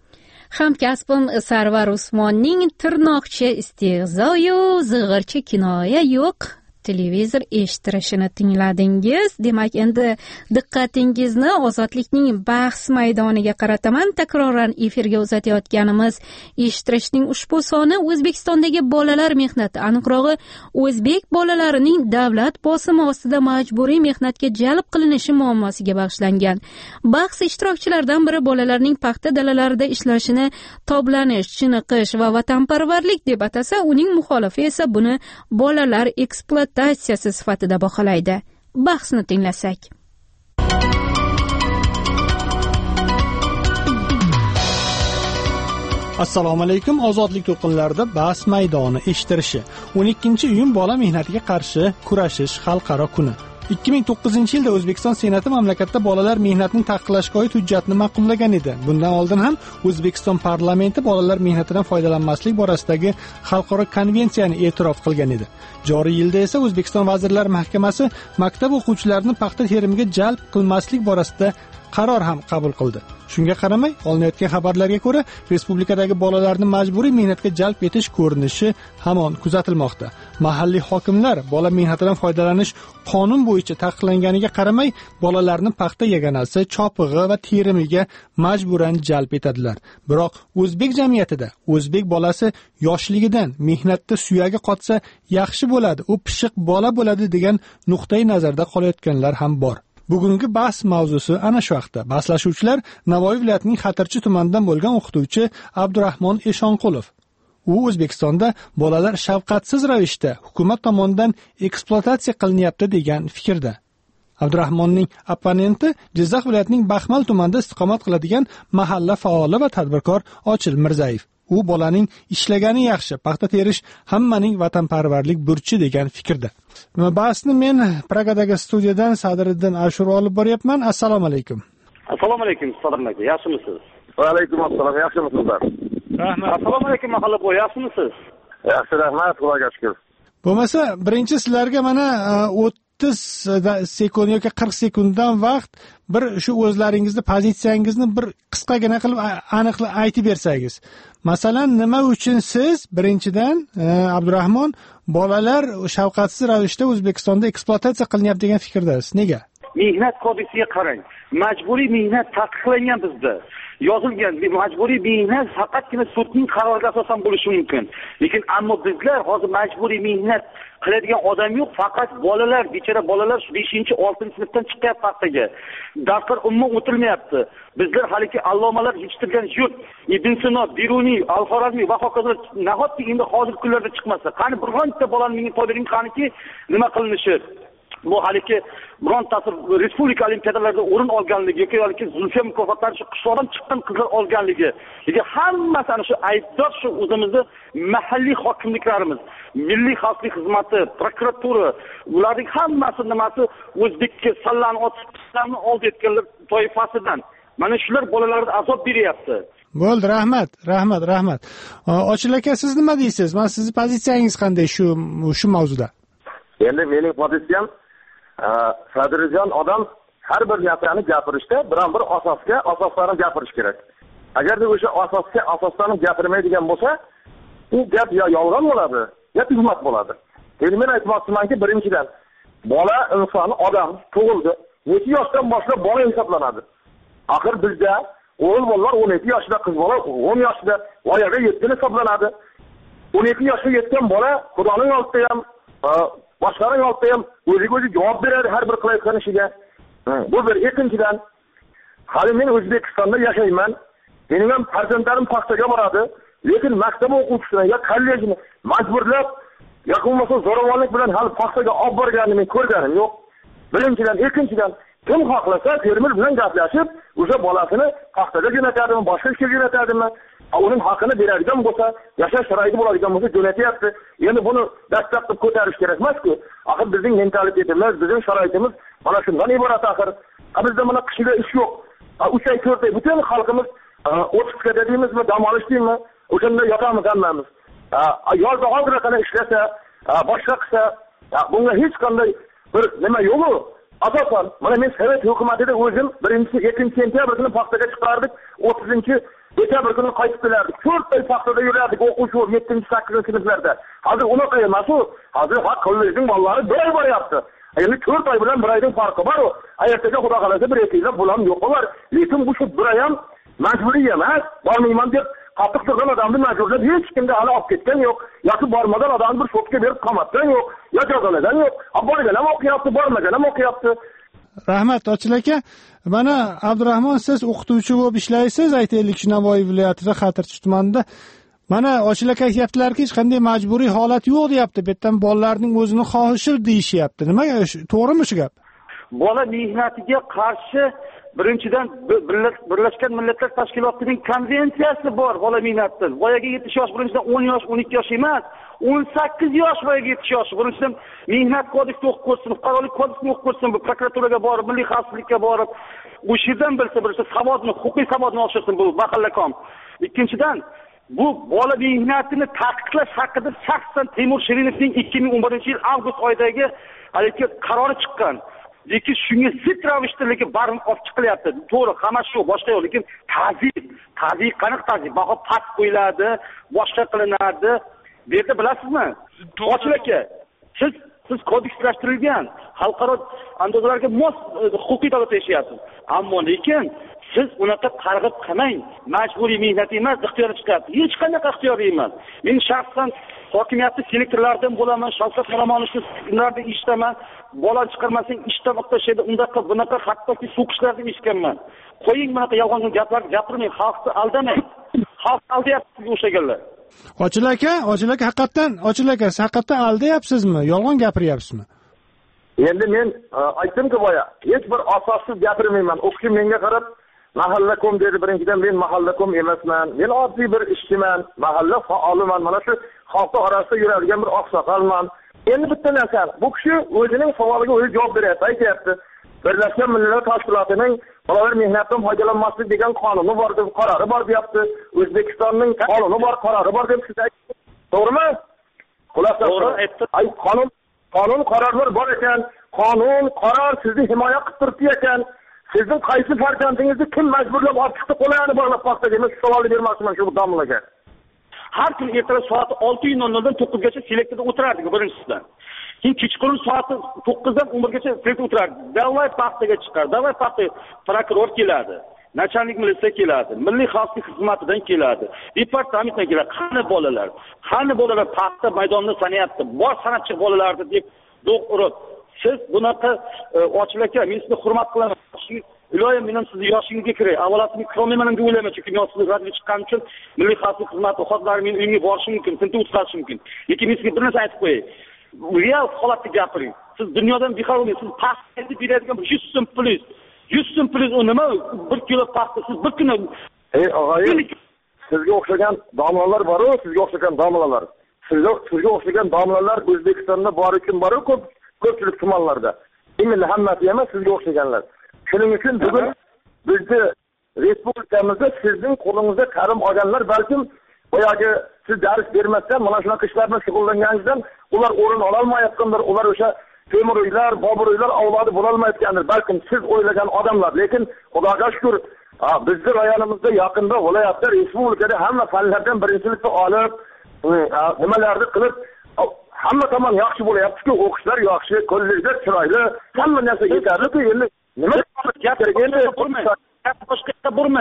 Speaker 1: Hamkasbim Sarvar Usmonning tirnoqcha istehzoyu zig'ircha kinoya yo'q televizor eshittirishini tingladingiz. Demak, endi diqqatingizni Ozodlikning bahs maydoniga qarataman. Takroran efirga uzatayotganimiz eshittirishning ushbu soni O'zbekistondagi bolalar mehnati, aniqrog'i o'zbek bolalarining davlat bosimi ostida majburiy mehnatga jalb qilinishi muammosiga bag'ishlangan. Bahs ishtirokchilaridan biri bolalarning paxta dalalarida ishlashini toblanish, chiniqish va vatanparvarlik deb atasa, uning muxolifi esa buni bolalar ekspluatatsiyasi sifatida baholaydi. Bahsni tinglasak.
Speaker 3: Assalomu alaykum. Ozodlik to'lqinlarida bahs maydoni eshittirishi. 12-iyun bola mehnatiga qarshi kurashish xalqaro kuni. 2009-yilda O'zbekiston Senati mamlakatda bolalar mehnatini taqiqlashga oid hujjatni ma'qullagan edi. Bundan oldin ham O'zbekiston parlamenti bolalar mehnatidan foydalanmaslik borasidagi xalqaro konvensiyani e'tirof qilgan edi. Joriy yilda esa O'zbekiston Vazirlar Mahkamasi maktab o'quvchilarini paxta terimiga jalb qilmaslik borasida qaror ham qabul qildi. Shunga qaramay, olinayotgan xabarlarga ko'ra, respublikadagi bolalarni majburiy mehnatga jalb etish ko'rinishi hamon kuzatilmoqda. Mahalliy hokimlar bola mehnatidan foydalanish qonun bo'yicha taqiqlanganiga qaramay, bolalarni paxta yaganasi, chopig'i va terimiga majburan jalb etadilar. Biroq o'zbek jamiyatida o'zbek bolasi yoshligidan mehnatda suyagi qotsa yaxshi bo'ladi, u pishiq bola bo'ladi degan nuqtai nazarda qolayotganlar ham bor. Bugungi bahs mavzusi ana shu haqda. Bahslashuvchilar Navoiy viloyatining Xatirchi tumanidan bo'lgan o'qituvchi Abdurahmon Eshonqulov. U O'zbekistonda bolalar shafqatsiz ravishda hukumat tomonidan ekspluatatsiya qilinyapti degan fikrda. Abdurahmonning opponenti Jizzax viloyatining Baxmal tumanida istiqomat qiladigan mahalla faoli va tadbirkor Ochil Mirzayev. U bolaning ishlagani yaxshi, paxta terish hammaning vatanparvarlik burchi degan fikrda. Bahsni men Pragadagi studiyadan Sadriddin Ashur olib boryapman. Assalomu alaykum.
Speaker 6: Assalomu alaykum, Sadriddin aka, yaxshimisiz?
Speaker 22: Va alaykum assalom, yaxshimisizlar?
Speaker 6: Rahmat. Assalomu alaykum, mahalla boy, yaxshimisiz?
Speaker 22: Yaxshi, rahmat, Xudoga shukr.
Speaker 3: Bo'lmasa, birinchi sizlarga mana 30 sekund yoki 40 sekunddan vaqt bir shu o'zlaringizni pozitsiyangizni bir qisqagina qilib aniqlab aytib bersangiz. Masalan, nima uchun siz birinchidan Abdurahmon bolalar shafqatsiz ravishda O'zbekistonda ekspluatatsiya qilinyapti degan fikrdasiz? Nega?
Speaker 6: Mehnat kodeksiga qarang. Majburiy mehnat taqiqlangan bizda. Yozilgan majburiy mehnat faqatgina sudning qaroriga asosan bo'lishi mumkin. Lekin ammo bizlar hozir majburiy mehnat qiladigan odam yo'q, faqat bolalar, bechora bolalar 5-6-sinfdan chiqyapti paxtaga. Darslar umuman o'tilmayapti. Bizlar haliki allomalar yetishtirgan yurt, Ibn Sino, Biruniy, Al-Xorazmiy va hokazo nahotki endi hozir kunlarda chiqmasa, qani bironta bolani menga to'ydiring qaniki nima qilinishi? Bu haliki birontasi respublika olimpiadalarida o'rin olganligi yoki Zulfiya mukofotlari shu qishloqdan chiqqan qizlar olganligi. Lekin hammasi ana shu aybdor shu o'zimizni mahalliy hokimliklarimiz, milliy xavfsizlik xizmati, prokuratura, ularning hammasi nimasi o'zbekka sallanib otishlarni oldi etganlar toifasidan. Mana shular bolalarga azob beryapti.
Speaker 3: Bo'ldi, rahmat. Ochil aka, siz nima deysiz? Mana sizning pozitsiyangiz qanday shu mavzuda?
Speaker 22: Endi mening pozitsiyam Sadrijon odam har bir narsani gapirishda biron bir asoslarni gapirish kerak. Agarda o'sha asoslarni gapirmaydigan bo'lsa, u gap yo yolg'on bo'ladi, yo tuhmat bo'ladi. Endi men aytmoqchimanki, birinchidan bola inson, odam tug'ildi. Necha yoshdan boshlab bola hisoblanadi? Axir bizda o'g'il bolalar 12 yoshda, qiz bola 10 yoshda, voyaga yetgan hisoblanadi. 12 yoshga yetgan bola Xudoning oldida ham boshqaning oldida ham o'ziga javob beradi har bir qilayotgan ishiga. Bu bir. Ikkinchidan, hali men O'zbekistonda yashayman. Mening ham farzandlarim paxtaga boradi, lekin maktab o'quvchisini yo kollejni majburlab yoki bo'lmasa zo'ravonlik bilan hali paxtaga olib borganini men ko'rganim yo'q. Birinchidan, ikkinchidan, kim xohlasa fermer bilan gaplashib, o'sha bolasini paxtaga jo'natadimi, boshqa ishga jo'natadimi? Uning haqqini beradigan bo'lsa, yashash sharoiti bo'ladigan bo'lsa jo'natyapti. Endi buni dastlab qilib ko'tarish kerak emas-ku. Axir bizning mentalitetimiz, bizning sharoitimiz mana shundan iborat axir. Bizda mana qishda ish yo'q. 3 oy 4 oy butun xalqimiz o'tishga deymizmi, dam olish deymizmi, o'shanda yotamiz hammamiz. Yozda ozroqana ishlasa, boshqa qilsa, bunga hech qanday bir nima yo'q-ku. Asosan, mana men Sovet hukumatida o'zim 1-2 sentyabr kuni paxtaga chiqardik, 30-dekabr kuni qaytib kelardik. 4 oy paxtada yurardik, o'quvchi 7-8 sinflarda. Hozir unaqa emas u. Hozir kollejning bolalari 1 oy boryapti. Endi 4 oy bilan 1 oyning farqi bor u. Ertaga Xudo xolasa 1-2 yil bulam yo'q bo'lar. Lekin bu shu 1 oy ham majburiy emas. Bormayman deb qattiq turgan odamni majburlab hech kimda hali olib ketgan yo'q. Yoki bormagan odamni bir shokka berib qamatgan yo'q. Yo jazolagan yo'q. Borgan ham o'qiyapti, bormagan ham o'qiyapti.
Speaker 3: Rahmat, Ochil aka. Mana Abdurahmon, siz o'qituvchi bo'lib ishlaysiz, aytaylik, Navoiy viloyatida Xatirchi tumanida. Mana Ochil aka aytibdilarki, hech qanday majburiy holat yo'q deyapti. Bu yerdan bolalarning o'zini xohishi deyishyapti. Nimaga? To'g'rimi shu gap?
Speaker 6: Bola mehnatiga qarshi birinchidan Birlashgan Millatlar Tashkilotining konvensiyasi bor bola mehnatidan. Voyaga yetish yosh birinchidan 10 yosh, 12 yosh emas, 18 yosh voyaga yetish yoshi. Birinchidan mehnat kodeksi o'qib ko'rsin, fuqarolik kodeksini o'qib ko'rsin, bu prokuraturaga borib, milliy xavfsizlikka borib, bu yerdan bilsa, savodni, huquqiy savodni oshirsin bu mahallakom. Ikkinchidan, bu bola mehnatini taqiqlash haqida shaxsan Temur Shirinovning 2011-yil avgust oyidagi qarori chiqqan. lekin shunga zid ravishda lekin baribir olib chiqilyapti. To'g'ri, hammasi shu, boshqa yo'q, lekin ta'zib qanaqa ta'zib? Baho past qo'yiladi, boshqa qilinadi. Bu yerda bilasizmi? Ochil aka, siz kodekslashtirilgan xalqaro andozalarga mos huquqiy davlat yashayapsiz. Ammo lekin siz unaqa qarg'ib qilmang. Majburiy mehnat emas, ixtiyoriy chiqyapti. Hech qanday ixtiyoriy emas. Men shaxsan hokimiyatda selektorlardan bo'laman, Shavkat Miromonovning ishdaman, bola chiqarmasang ishdan o'tashadi, undaqa bunaqa hattoki so'qishlarni eshitganman. Qo'ying bunaqa yolg'on gaplarni gapirmang, xalqni aldamang. Xalq aldayapti o'shaganlar.
Speaker 3: Ochil aka, siz haqiqatdan aldayapsizmi? Yolg'on gapiryapsizmi?
Speaker 22: Endi men aytdim-ku boya, hech bir asossiz gapirmayman. O'qishim menga qarab mahallakom dedi birinchidan, men mahallakom emasman. Men oddiy bir ishchiman, mahalla faoliman. Mana shu xalqqa orasida yuradigan bir oqsoqolman. Endi bitta narsa, bu kishi o'zining savoliga o'zi javob beryapti, aytayapti. Birlashgan Millatlar Tashkilotining bolalar mehnatdan foydalanmaslik degan qonuni bor deb, qarori bor deyapti. O'zbekistonning qonuni bor, qarori bor deb siz aytdingiz. To'g'rimi? Xulosa to'g'ri aytdi. Qonun qarorlar bor ekan, qonun qaror sizni himoya qilib turibdi ekan. Sizning qaysi farzandingizni kim majburlab olib chiqdi, qo'layani bog'lab qo'ydi demak savolni bermoqchiman shu domlaga. Har kun ertalab soat 6:00 dan 9 gacha selektorda o'tirardik birinchisidan. Keyin kechqurun soat 9 dan 11 gacha selektorda o'tirardik. Davlat paxtaga chiqar, davlat paxta prokuror keladi. Начальник militsiya keladi, milliy xavfsizlik xizmatidan keladi, departamentdan keladi. Qani bolalar paxta maydonida sanayapti, bor sanatchi bolalarni deb do'q urib. Siz bunaqa Ochil aka, men sizni hurmat qilaman. Iloyim, men sizni yoshingizga kiray. Avvalasi mikromeman deb o'ylayman, chunki men sizga radio chiqqanim uchun milliy xavfsizlik xizmati xodimlari men uyimga borishi mumkin, tintuv o'tkazishi mumkin. Lekin men sizga bir narsa aytib qo'yay. Real holatni gapiring. Siz dunyodan bexabar bo'lmaysiz. Siz paxta beradigan 100 so'm plyus. 100 so'm plyus u nima? 1 kilo paxta siz bir kuni og'ayim, sizga o'xshagan domlalar bor-ku, sizga o'xshagan domlalar. Sizga o'xshagan domlalar O'zbekistonda bor uchun bor-ku, ko'pchilik tumanlarda. Endi hammasi emas, sizga o'xshaganlar. Shuning uchun bugun bizni respublikamizda sizning qo'lingizda ta'lim olganlar balkim boyagi siz dars bermasdan mana shunaqa ishlar bilan shug'ullanganingizdan ular o'rin ola olmayotgandir, ular o'sha Temur uylar, Bobur uylar avlodi bo'la olmayotgandir. Balkim siz o'ylagan odamlar, lekin Xudoga shukr, bizning rayonimizda yaqinda viloyatda respublikada hamma fanlardan birinchilikni olib, nimalarni qilib hamma tomon yaxshi bo'layapti-ku, o'qishlar yaxshi, kollejlar chiroyli, hamma narsa yetarli-ku. Endi nima gap kerak endi? Gap boshqa bo'lmang.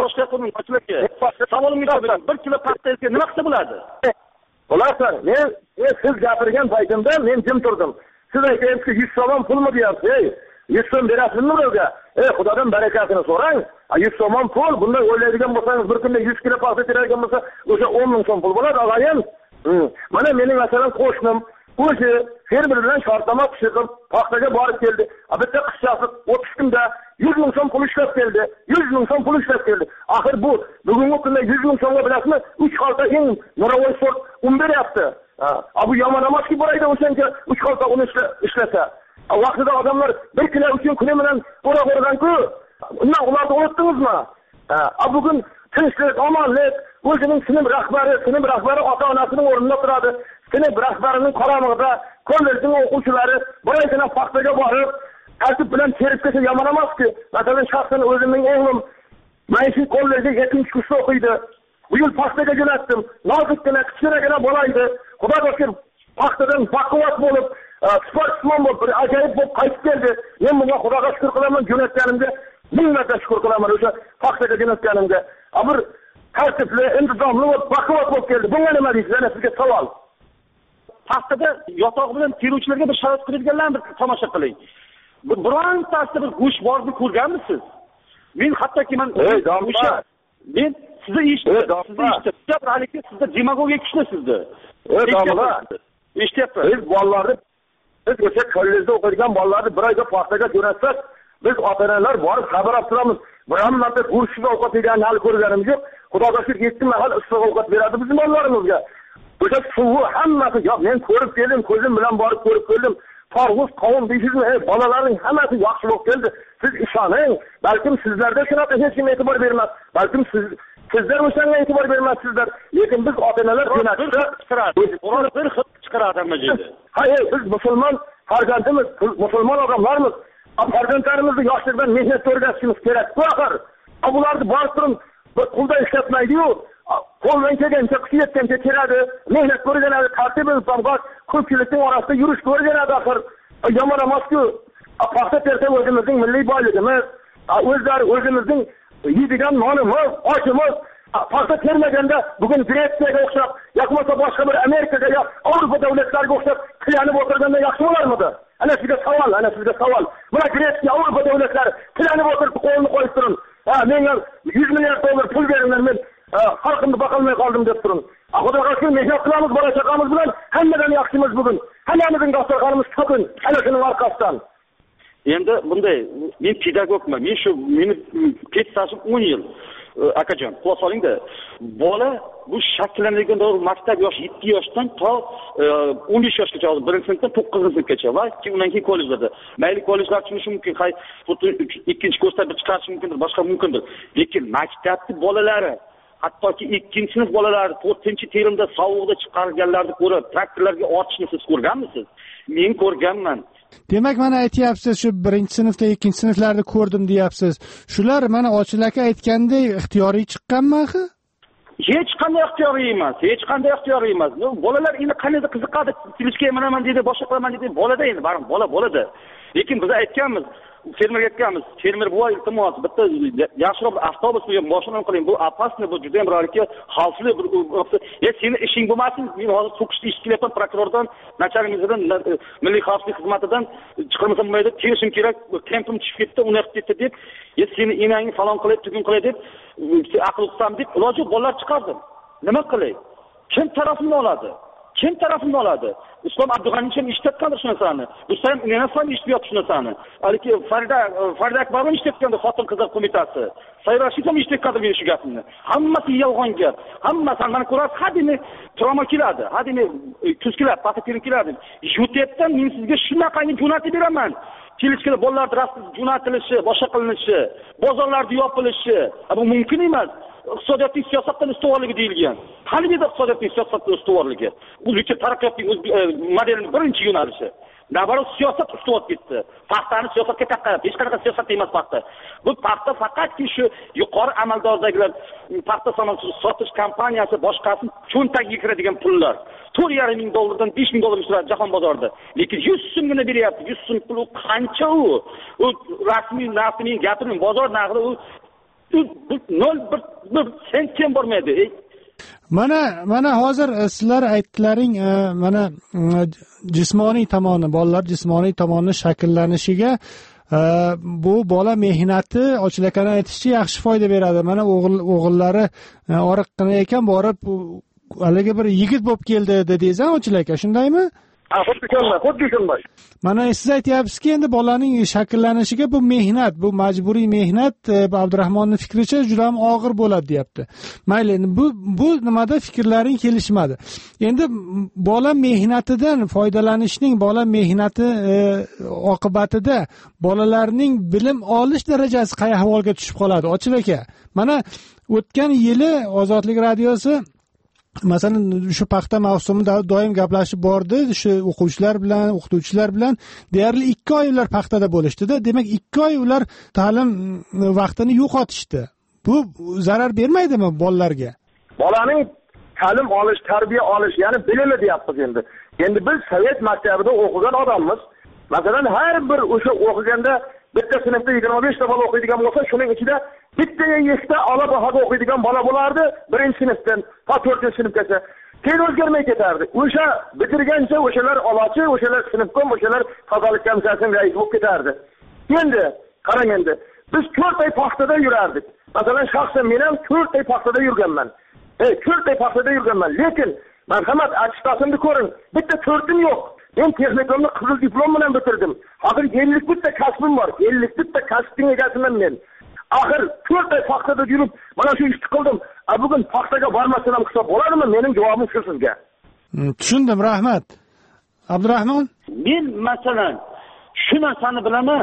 Speaker 22: Savolimga javob bering. 1 kilo paxtaga nima qilsa bo'ladi? Xulosan, men siz gapirgan paytimda men jim turdim. Siz aytayapsiz 100 so'm pulmi deyapsiz? 100 so'm berasizmi ularga? Xudodan barakatini so'rang. 100 so'm pul, bunday o'ylaydigan bo'lsangiz bir kunda 100 kilo paxta teradigan bo'lsa, o'sha 10 ming so'm pul bo'ladi, og'ayim. Mana mening masalan qo'shnim o'zi fermer bilan shartnoma tuzib paxtaga borib keldi. Bitta qishchasi 30 kunda 100 ming so'm pul ishlab keldi. 100 ming so'm pul ishlab keldi. Axir bu bugungi kunda 100 ming so'mga bilasizmi? 3 xalta eng Norovoy sort un beryapti. Bu yomon emaski borayda o'shancha 3 xalta un ishlasa. Vaqtida odamlar 1 kilo uchun kuni bilan o'ravergan-ku. Undan ularni unutdingizmi? Bugun tinchlik, omonlik, o'zining sinf rahbari ota-onasining o'rnida turadi. Sinf rahbarining qaramog'ida kollejning o'quvchilari biragina paxtaga borib, tartib bilan terib kelsa yomon emas-ku. Masalan, shaxsan o'zimning o'g'lim maishiy kollejda 7-kursda o'qiydi. Bu yil paxtaga jo'natdim. Nozikkina, kichkinagina bola edi. Xudoga shukr, paxtadan baquvvat bo'lib, sportsman bo'lib, ajoyib bo'lib qaytib keldi. Men bunga Xudoga shukr qilaman, jo'natganimga ming marta shukr qilaman o'sha paxtaga jo'natganimga. Bir tartibli, intizomli va baquvvat bo'lib keldi. Bunga nima deysiz? Ana sizga savol. Paxtada yotog'i bilan teruvchilarga bir sharoit qiladiganlarni bir tomosha qiling. Birontasida bir go'sht borni ko'rganmisiz? Men hattoki men sizni eshitdim. Haligi sizda demagogiya kuchli sizda. Domla. Eshityapman. Biz o'sha kollejda o'qiydigan bolalarni bir oyda paxtaga jo'natsak, biz ota-onalar borib xabar olib turamiz. Biron marta go'shtga ovqat yeganini hali ko'rganimiz yo'q. Xudoga shukr 7 mahal issiq ovqat beradi bizning bolalarimizga. O'sha suvi hammasi, men ko'rib keldim, ko'zim bilan borib ko'rib keldim. Tarvuz, qovun deysizmi? Bolalarning hammasi yaxshi bo'lib keldi. Siz ishoning. Balkim sizlarda shunaqa hech kim e'tibor bermas. Balkim sizlar o'shanga e'tibor bermassizlar. Lekin biz ota-onalar jo'natishda bir xil chiqaradi hamma joyda. Biz musulmon farzandimiz, musulmon odamlarmiz. Farzandlarimizni yoshlikdan mehnat o'rgatishimiz kerak. Bu axir bularni borib turib bir qulda ishlatmaydi-yu, qo'ldan kelgancha kuchi yetgancha keladi, mehnat o'rganadi, tartibni topib, ko'pchilikning orasida yurishni o'rganadi axir. Yomon emas-ku. Paxta tersa o'zimizning milliy boyligimiz, o'zimizning yeydigan nonimiz, oshimiz. Paxta termaganda bugun Gretsiyaga o'xshab, yoki boshqa bir Amerikaga yo Avropa davlatlariga o'xshab tilanib o'tirganda yaxshi bo'larmidi? Ana sizga savol. Mana Gretsiya, Avropa davlatlari tilanib o'tirib qo'lini qo'yib turib, menga 100 milliard dollar pul beringlar, men xalqimni boqolmay qoldim deb turib. Xudoga shukr, mehnat qilamiz, bola chaqamiz bilan hammadan yaxshimiz bugun. Hammamizning dasturxonimiz to'kin, ana shuning orqasidan.
Speaker 6: Endi bunday, men pedagogman. Meni ketsashim 10 yil. Akajon, quloq soling-da. Bola bu shakllanadigan maktab yoshi 7 yoshdan to 15 yoshgacha, 1-sinfdan 9-sinfgacha va undan keyin kollejlarda. Mayli kollejlar tushunishi mumkin, xuddi ikkinchi kursda bir chiqarish mumkindir, boshqa mumkindir. Lekin maktabning bolalari, hattoki 2-sinf bolalari 4-terimda sovuqda chiqarganlarni ko'rib, traktorlarga ortishni siz ko'rganmisiz? Men ko'rganman.
Speaker 3: Demak, mana aytyapsiz, shu 1-sinfda 2-sinflarni ko'rdim deyapsiz. Shular mana Ochil aka aytgandek ixtiyoriy chiqqanmi?
Speaker 6: Hech qanday ixtiyoriy emas. Bolalar endi qanday qiziqadi, tilishga manaman deydi, boshqa qilaman deydi. Bolada endi, baribir bolada. Lekin biz aytganmiz, fermerga aytganmiz, fermer buva iltimos, bitta yaxshiroq avtobus bilan mashinani qiling, bu opasniy, bu juda ham birodarga xavfli bir. Seni ishing bo'lmasin, men hozir so'kishni eshitib kelyapman, prokurordan, nachalnikdan, milliy xavfsizlik xizmatidan chiqarmasa bo'lmaydi, kelishim kerak, tempim tushib ketdi, uni qilib ketdi deb, seni enangni falon qilib, tugun qilib deb, aql uqsam deb, iloji bolalar chiqardim. Nima qilay? Kim tarafini oladi? Islom Abdug'aniychi ishlatgandir shu narsani. Rustam Nenasov ishlayapti shu narsani. Balki Farida Akbarov ishlatganda Xotin-qizlar qo'mitasi. Sayrashid ham ishlatgandir men shu gapimni. Hammasi yolg'on gap. Hammasi mana ko'rasiz, hadini trauma keladi. Hadini kuz keladi, paxta keladi. YouTube'dan men sizga shunaqangi jo'natib beraman. Kelishkada bolalar rasm jo'natilishi, boshqa qilinishi, bozorlarda yopilishi, bu mumkin emas. Iqtisodiyotning siyosatdan ustuvorligi deyilgan. Qanday iqtisodiyotning siyosatdan ustuvorligi? Bu lekin taraqqiyotning modelining birinchi yo'nalishi. Nabaros siyosat ustuvor ketdi. Paxtani siyosatga taqalib, hech qanaqa siyosat emas paxta. Bu paxta faqatki shu yuqori amaldordagilar paxta sotish kompaniyasi boshqasi cho'ntagiga kiradigan pullar. 4,5 ming dollardan 5 ming dollar turadi jahon bozorida. Lekin 100 so'mgina beryapti. 100 so'm pul qancha u? U rasmiy narxining gapining bozor narxi u 0,1 sent ham bormaydi.
Speaker 3: Mana hozir sizlar aytdilaring, mana jismoniy tomoni, bolalar jismoniy tomoni shakllanishiga bu bola mehnati Ochil akani aytishicha yaxshi foyda beradi. Mana o'g'illari oriqqina ekan, borib haligi bir yigit bo'lib keldi dedingiz, Ochil aka, shundaymi?
Speaker 22: Xuddi shunday.
Speaker 3: Mana siz aytyapsizki, endi bolaning shakllanishiga bu mehnat, bu majburiy mehnat Abdurahmonning fikricha juda ham og'ir bo'ladi, deyapti. Mayli, bu nimada fikrlaring kelishmadi. Endi bola mehnatidan foydalanishning, bola mehnati oqibatida bolalarning bilim olish darajasi qay ahvolga tushib qoladi, Ochil aka? Mana o'tgan yili Ozodlik radiosi masalan shu paxta mavsumida doim gaplashib bordi, shu o'quvchilar bilan, o'qituvchilar bilan deyarli 2 oy ular paxtada bo'lishdi-da. Demak, 2 oy ular ta'lim vaqtini yo'qotishdi. Bu zarar bermaydimi bolalarga?
Speaker 22: Bolaning ta'lim olish, tarbiya olish, ya'ni bilimi deyapmiz endi. Endi biz Sovet maktabida o'qigan odammiz. Masalan, har bir o'sha o'qiganda bitta sinfda 25 ta bola o'qiydigan bo'lsa, shuning ichida bitta yekta ola bahoga o'qiydigan bola bo'lardi, 1-sinfdan to 4-sinfgacha. Keyin o'zgarmay ketardi. O'sha bitirgancha o'shalar olochi, o'shalar sinfkom, o'shalar tozalik komissiyasining raisi bo'lib ketardi. Endi qarang, endi biz 4 oy paxtada yurardik. Masalan, shaxsan men ham 4 oy paxtada yurganman. 4 oy paxtada yurganman, lekin marhamat, attestatimni ko'ring. Bitta 4tim yo'q. Men texnikumni qizil diplom bilan bitirdim. Hozir 50 bitta kasbim bor. 50 bitta kasbning egasiman men. Axir 4 oy paxtada yurib, mana shu ishni qildim. Bugun paxtaga bormasam ham hisob bo'ladimi? Mening javobim shu sizga.
Speaker 3: Tushundim, rahmat. Abdurahmon?
Speaker 6: Men masalan shu narsani bilaman.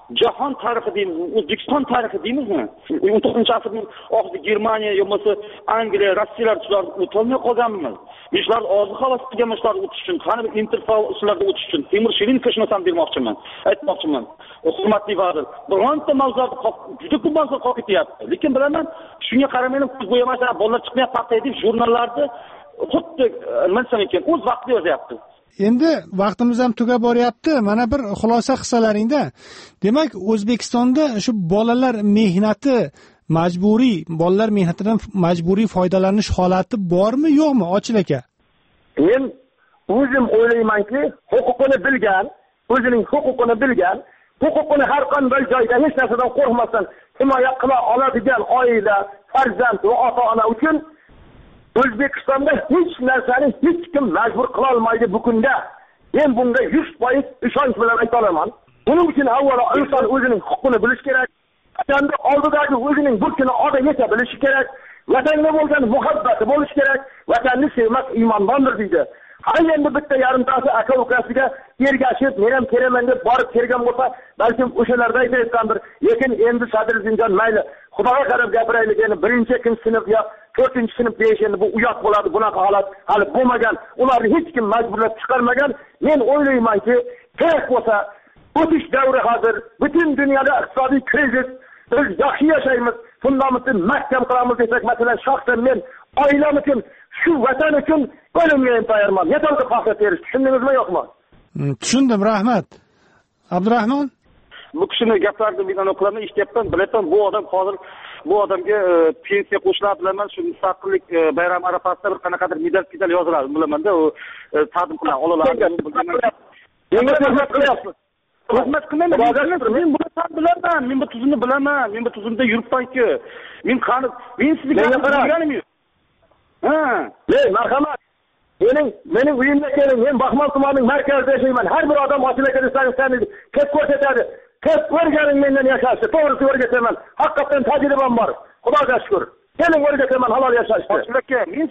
Speaker 6: jahon tarixi deymiz, O'zbekiston tarixi deymizmi? 19 asrning oxirida Germaniya yoki Angliya, Rossiyalar shularni o'tolmay qolganmiz. Shular ozi havas qilgan shular o'tish uchun, qani bir interfaol usullarda o'tish uchun Temur Shirinovga shundan bermoqchiman, aytmoqchiman. Hurmatli vazir, bironta mavzuda juda ko'p mavzu qolib ketyapti. Lekin bilaman, shunga qaramay ko'z bo'yamasdan bolalar chiqmayapti paxta deb jurnallarda xuddi nima desam ekan, o'z vaqtida yozyapti.
Speaker 3: Endi vaqtimiz ham tugab boryapti. Mana bir xulosa qilsalaringda. Demak, O'zbekistonda shu bolalar mehnati majburiy, bolalar mehnatidan majburiy foydalanish holati bormi, yo'qmi, Ochil aka?
Speaker 22: Men o'zim o'ylaymanki, huquqini bilgan, o'zining huquqini bilgan, huquqini har qanday joyda hech narsadan qo'rqmasdan himoya qila oladigan oila, farzand va ota-ona uchun O'zbekistonda hech narsani hech kim majbur qila olmaydi bu kunda. Men bunga 100% ishonch bilan ayta olaman. Buning uchun avvalo inson o'zining huquqini bilish kerak. Vatanda oldidagi o'zining burchini oda yeta bilishi kerak. Vatanga bo'lgan muhabbati bo'lishi kerak. Vatanni sevmak iymondandir deydi. Har endi bitta yarimtasi aka ukasiga ergashib, men ham kelaman deb borib kelgan bo'lsa, balkim o'shalarda aytayotgandir. Lekin endi Sadir Zinjon mayli, Xudoga qarab gapiraylik, endi 1-2 sinf yo 4-sinf deyish endi bu uyat bo'ladi. Bunaqa holat hali bo'lmagan. Ularni hech kim majburlab chiqarmagan. Men o'ylaymanki, kerak bo'lsa, o'tish davri hozir, butun dunyoda iqtisodiy krizis, biz yaxshi yashaymiz, fundamentni mahkam qilamiz desak, masalan, shaxsan men oilam uchun, shu vatan uchun o'limga tayyorman. Yetarli paxta terish, tushundingizmi yo'qmi?
Speaker 3: Tushundim, rahmat. Abdurahmon?
Speaker 6: Bu kishini gaplarini men aniqlaman, eshityapman, bilaman, bu odam hozir bu odamga pensiya qo'shiladi, bilaman, shu mustaqillik bayrami arafasida bir qanaqadir medal yoziladi, bilaman-da, u taqdim qilgan ololadi. Menga rahmat qilyapsiz. Rahmat qilmayman. Men buni bilaman, men bu tuzumni bilaman, men bu tuzumda yuribman-ku. Men sizga qaraganim yo'q. Marhamat. Mening uyimga keling. Men Baxmal tumanining markazida yashayman. Har bir odam ochilaka desangiz, kep ko'rsatadi. Kep o'rganing mendan yashashni. To'g'risi o'rgataman. Haqiqatan tajribam bor. Xudoga shukr. Keling o'rgataman halol yashashni. Ochilaka, men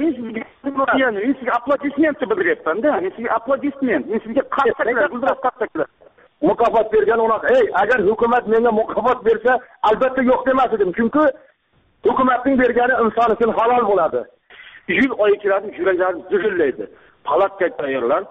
Speaker 6: sizga aplodisment bildiryapman-da. Men sizga aplodisment, men sizga qattiqlar. Mukofot bergan unaqa. Agar hukumat menga mukofot bersa, albatta yo'q demas edim. Chunki hukumatning bergani inson uchun halol bo'ladi. Yil oyi keladi, yuraklarni zirrillaydi. Palatka tayyorlar,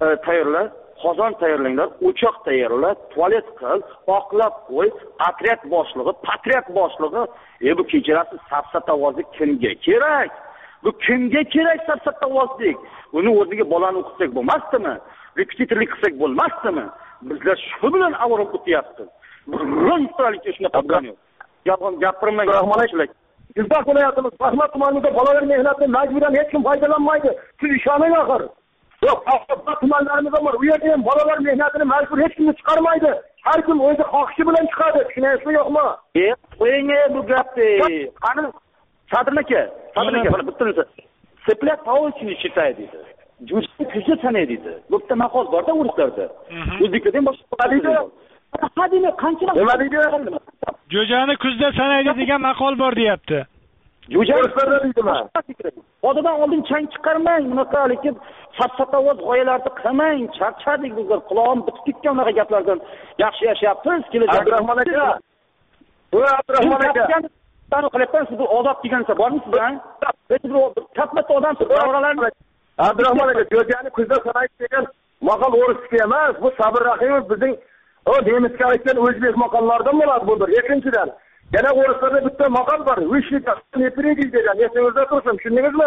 Speaker 6: qozon tayyorlanglar, o'choq tayyorlar, tualet qil, oqlab qo'y, otryad boshlig'i, patriot boshlig'i. Bu kechirasiz safsatavozlik kimga kerak? Bu kimga kerak safsatavozlik? Uni o'rniga bolani o'qitsak bo'lmasdimi? Repetitorlik qilsak bo'lmasdimi? Bizlar shu bilan avorib o'tyapti. Birontalikka shunaqa qilgan yo'q. Gapirmang, rahmat. Jizzax viloyatimiz Baxmal tumanida bolalar mehnatidan majburan hech kim foydalanmaydi. Siz ishonmang axir. Yo'q, Baxmal tumanlarimiz bor. U yerda ham bolalar mehnatini majbur hech kimni chiqarmaydi. Har kim o'zi xohishi bilan chiqadi. Tushunasizmi yo'qmi? Qo'ying bu gapni. Qani Sadir aka, bittinisi. Seplat Paulchini shitay deydi. Jushni kuzda sanay deydi. Bu bitta maqol bor-da o'rislarda. O'zbeklarda ham boshqa deydi. Qadimi qancha nima deydi?
Speaker 3: Jo'jani kuzda sanaydi degan maqol bor deyapti.
Speaker 6: Jo'jani deydimi? Odadan oldin chang chiqarmang, bunaqa lekin safsatavoz g'oyalarni qilmang, charchadik bizlar, quloqim bitib ketgan unaqa gaplardan. Yaxshi yashayapsiz, kelajak. Abdurahmon aka. Abdurahmon aka. Qani qilyapman, siz odob degansa bormi sizda? Siz bir katta odamsiz, davralarni. Abdurahmon aka, jo'jani kuzda sanaydi degan maqol o'risga emas, bu Sabir Rahimov bizning nemisga aytgan o'zbek maqollaridan bo'ladi bu bir. Ikkinchidan, yana o'rislarda bitta maqol bor. Vishnika nepregi degan. Esingizda tursin, tushundingizmi?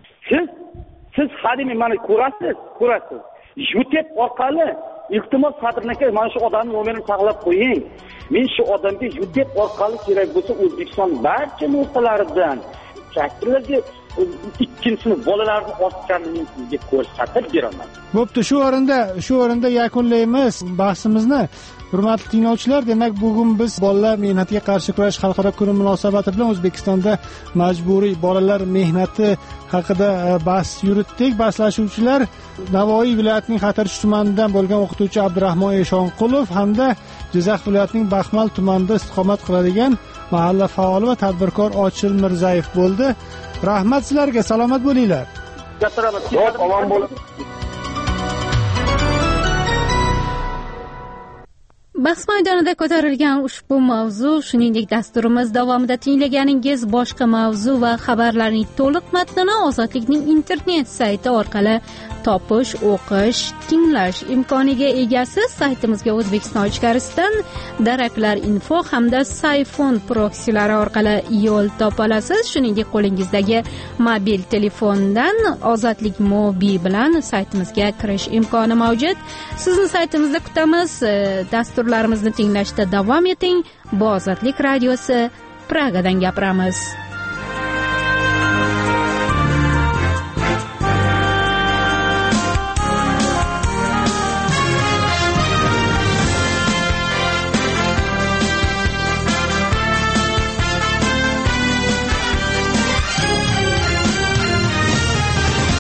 Speaker 6: Siz hadimi mana ko'rasiz. YouTube orqali iltimos Sadirnaka mana shu odamning nomerini saqlab qo'ying. Men shu odamga YouTube orqali kerak bo'lsa O'zbekiston barcha nuqtalaridan shakllarga ikkinchi sinf bolalarni ortganini sizga ko'rsatib beraman.
Speaker 3: Bo'pti, shu o'rinda yakunlaymiz bahsimizni. Hurmatli tinglovchilar, demak bugun biz bolalar mehnatiga qarshi kurash xalqaro kuni munosabati bilan O'zbekistonda majburiy bolalar mehnati haqida bahs yuritdik. Bahslashuvchilar Navoiy viloyatining Xatirchi tumanidan bo'lgan o'qituvchi Abdurahmon Eshonqulov hamda Jizzax viloyatining Baxmal tumanida istiqomat qiladigan mahalla faoli va tadbirkor Ochil Mirzayev bo'ldi. Rahmat sizlarga, salomat bo'linglar.
Speaker 6: Omon bo'lib.
Speaker 1: Bahs maydonida ko'tarilgan ushbu mavzu, shuningdek dasturimiz davomida tinglaganingiz boshqa mavzu va xabarlarning to'liq matnini Ozodlikning internet sayti orqali topish, o'qish, tinglash imkoniga egasiz. Saytimizga O'zbekiston ichkarisidan daraklar.info hamda Sayfon proksilari orqali yo'l topa olasiz. Shuningdek, qo'lingizdagi mobil telefondan Ozodlik Mobi bilan saytimizga kirish imkoni mavjud. Sizni saytimizda kutamiz. Dasturlarimizni tinglashda davom eting. Bu Ozodlik radiosi, Pragadan gapiramiz.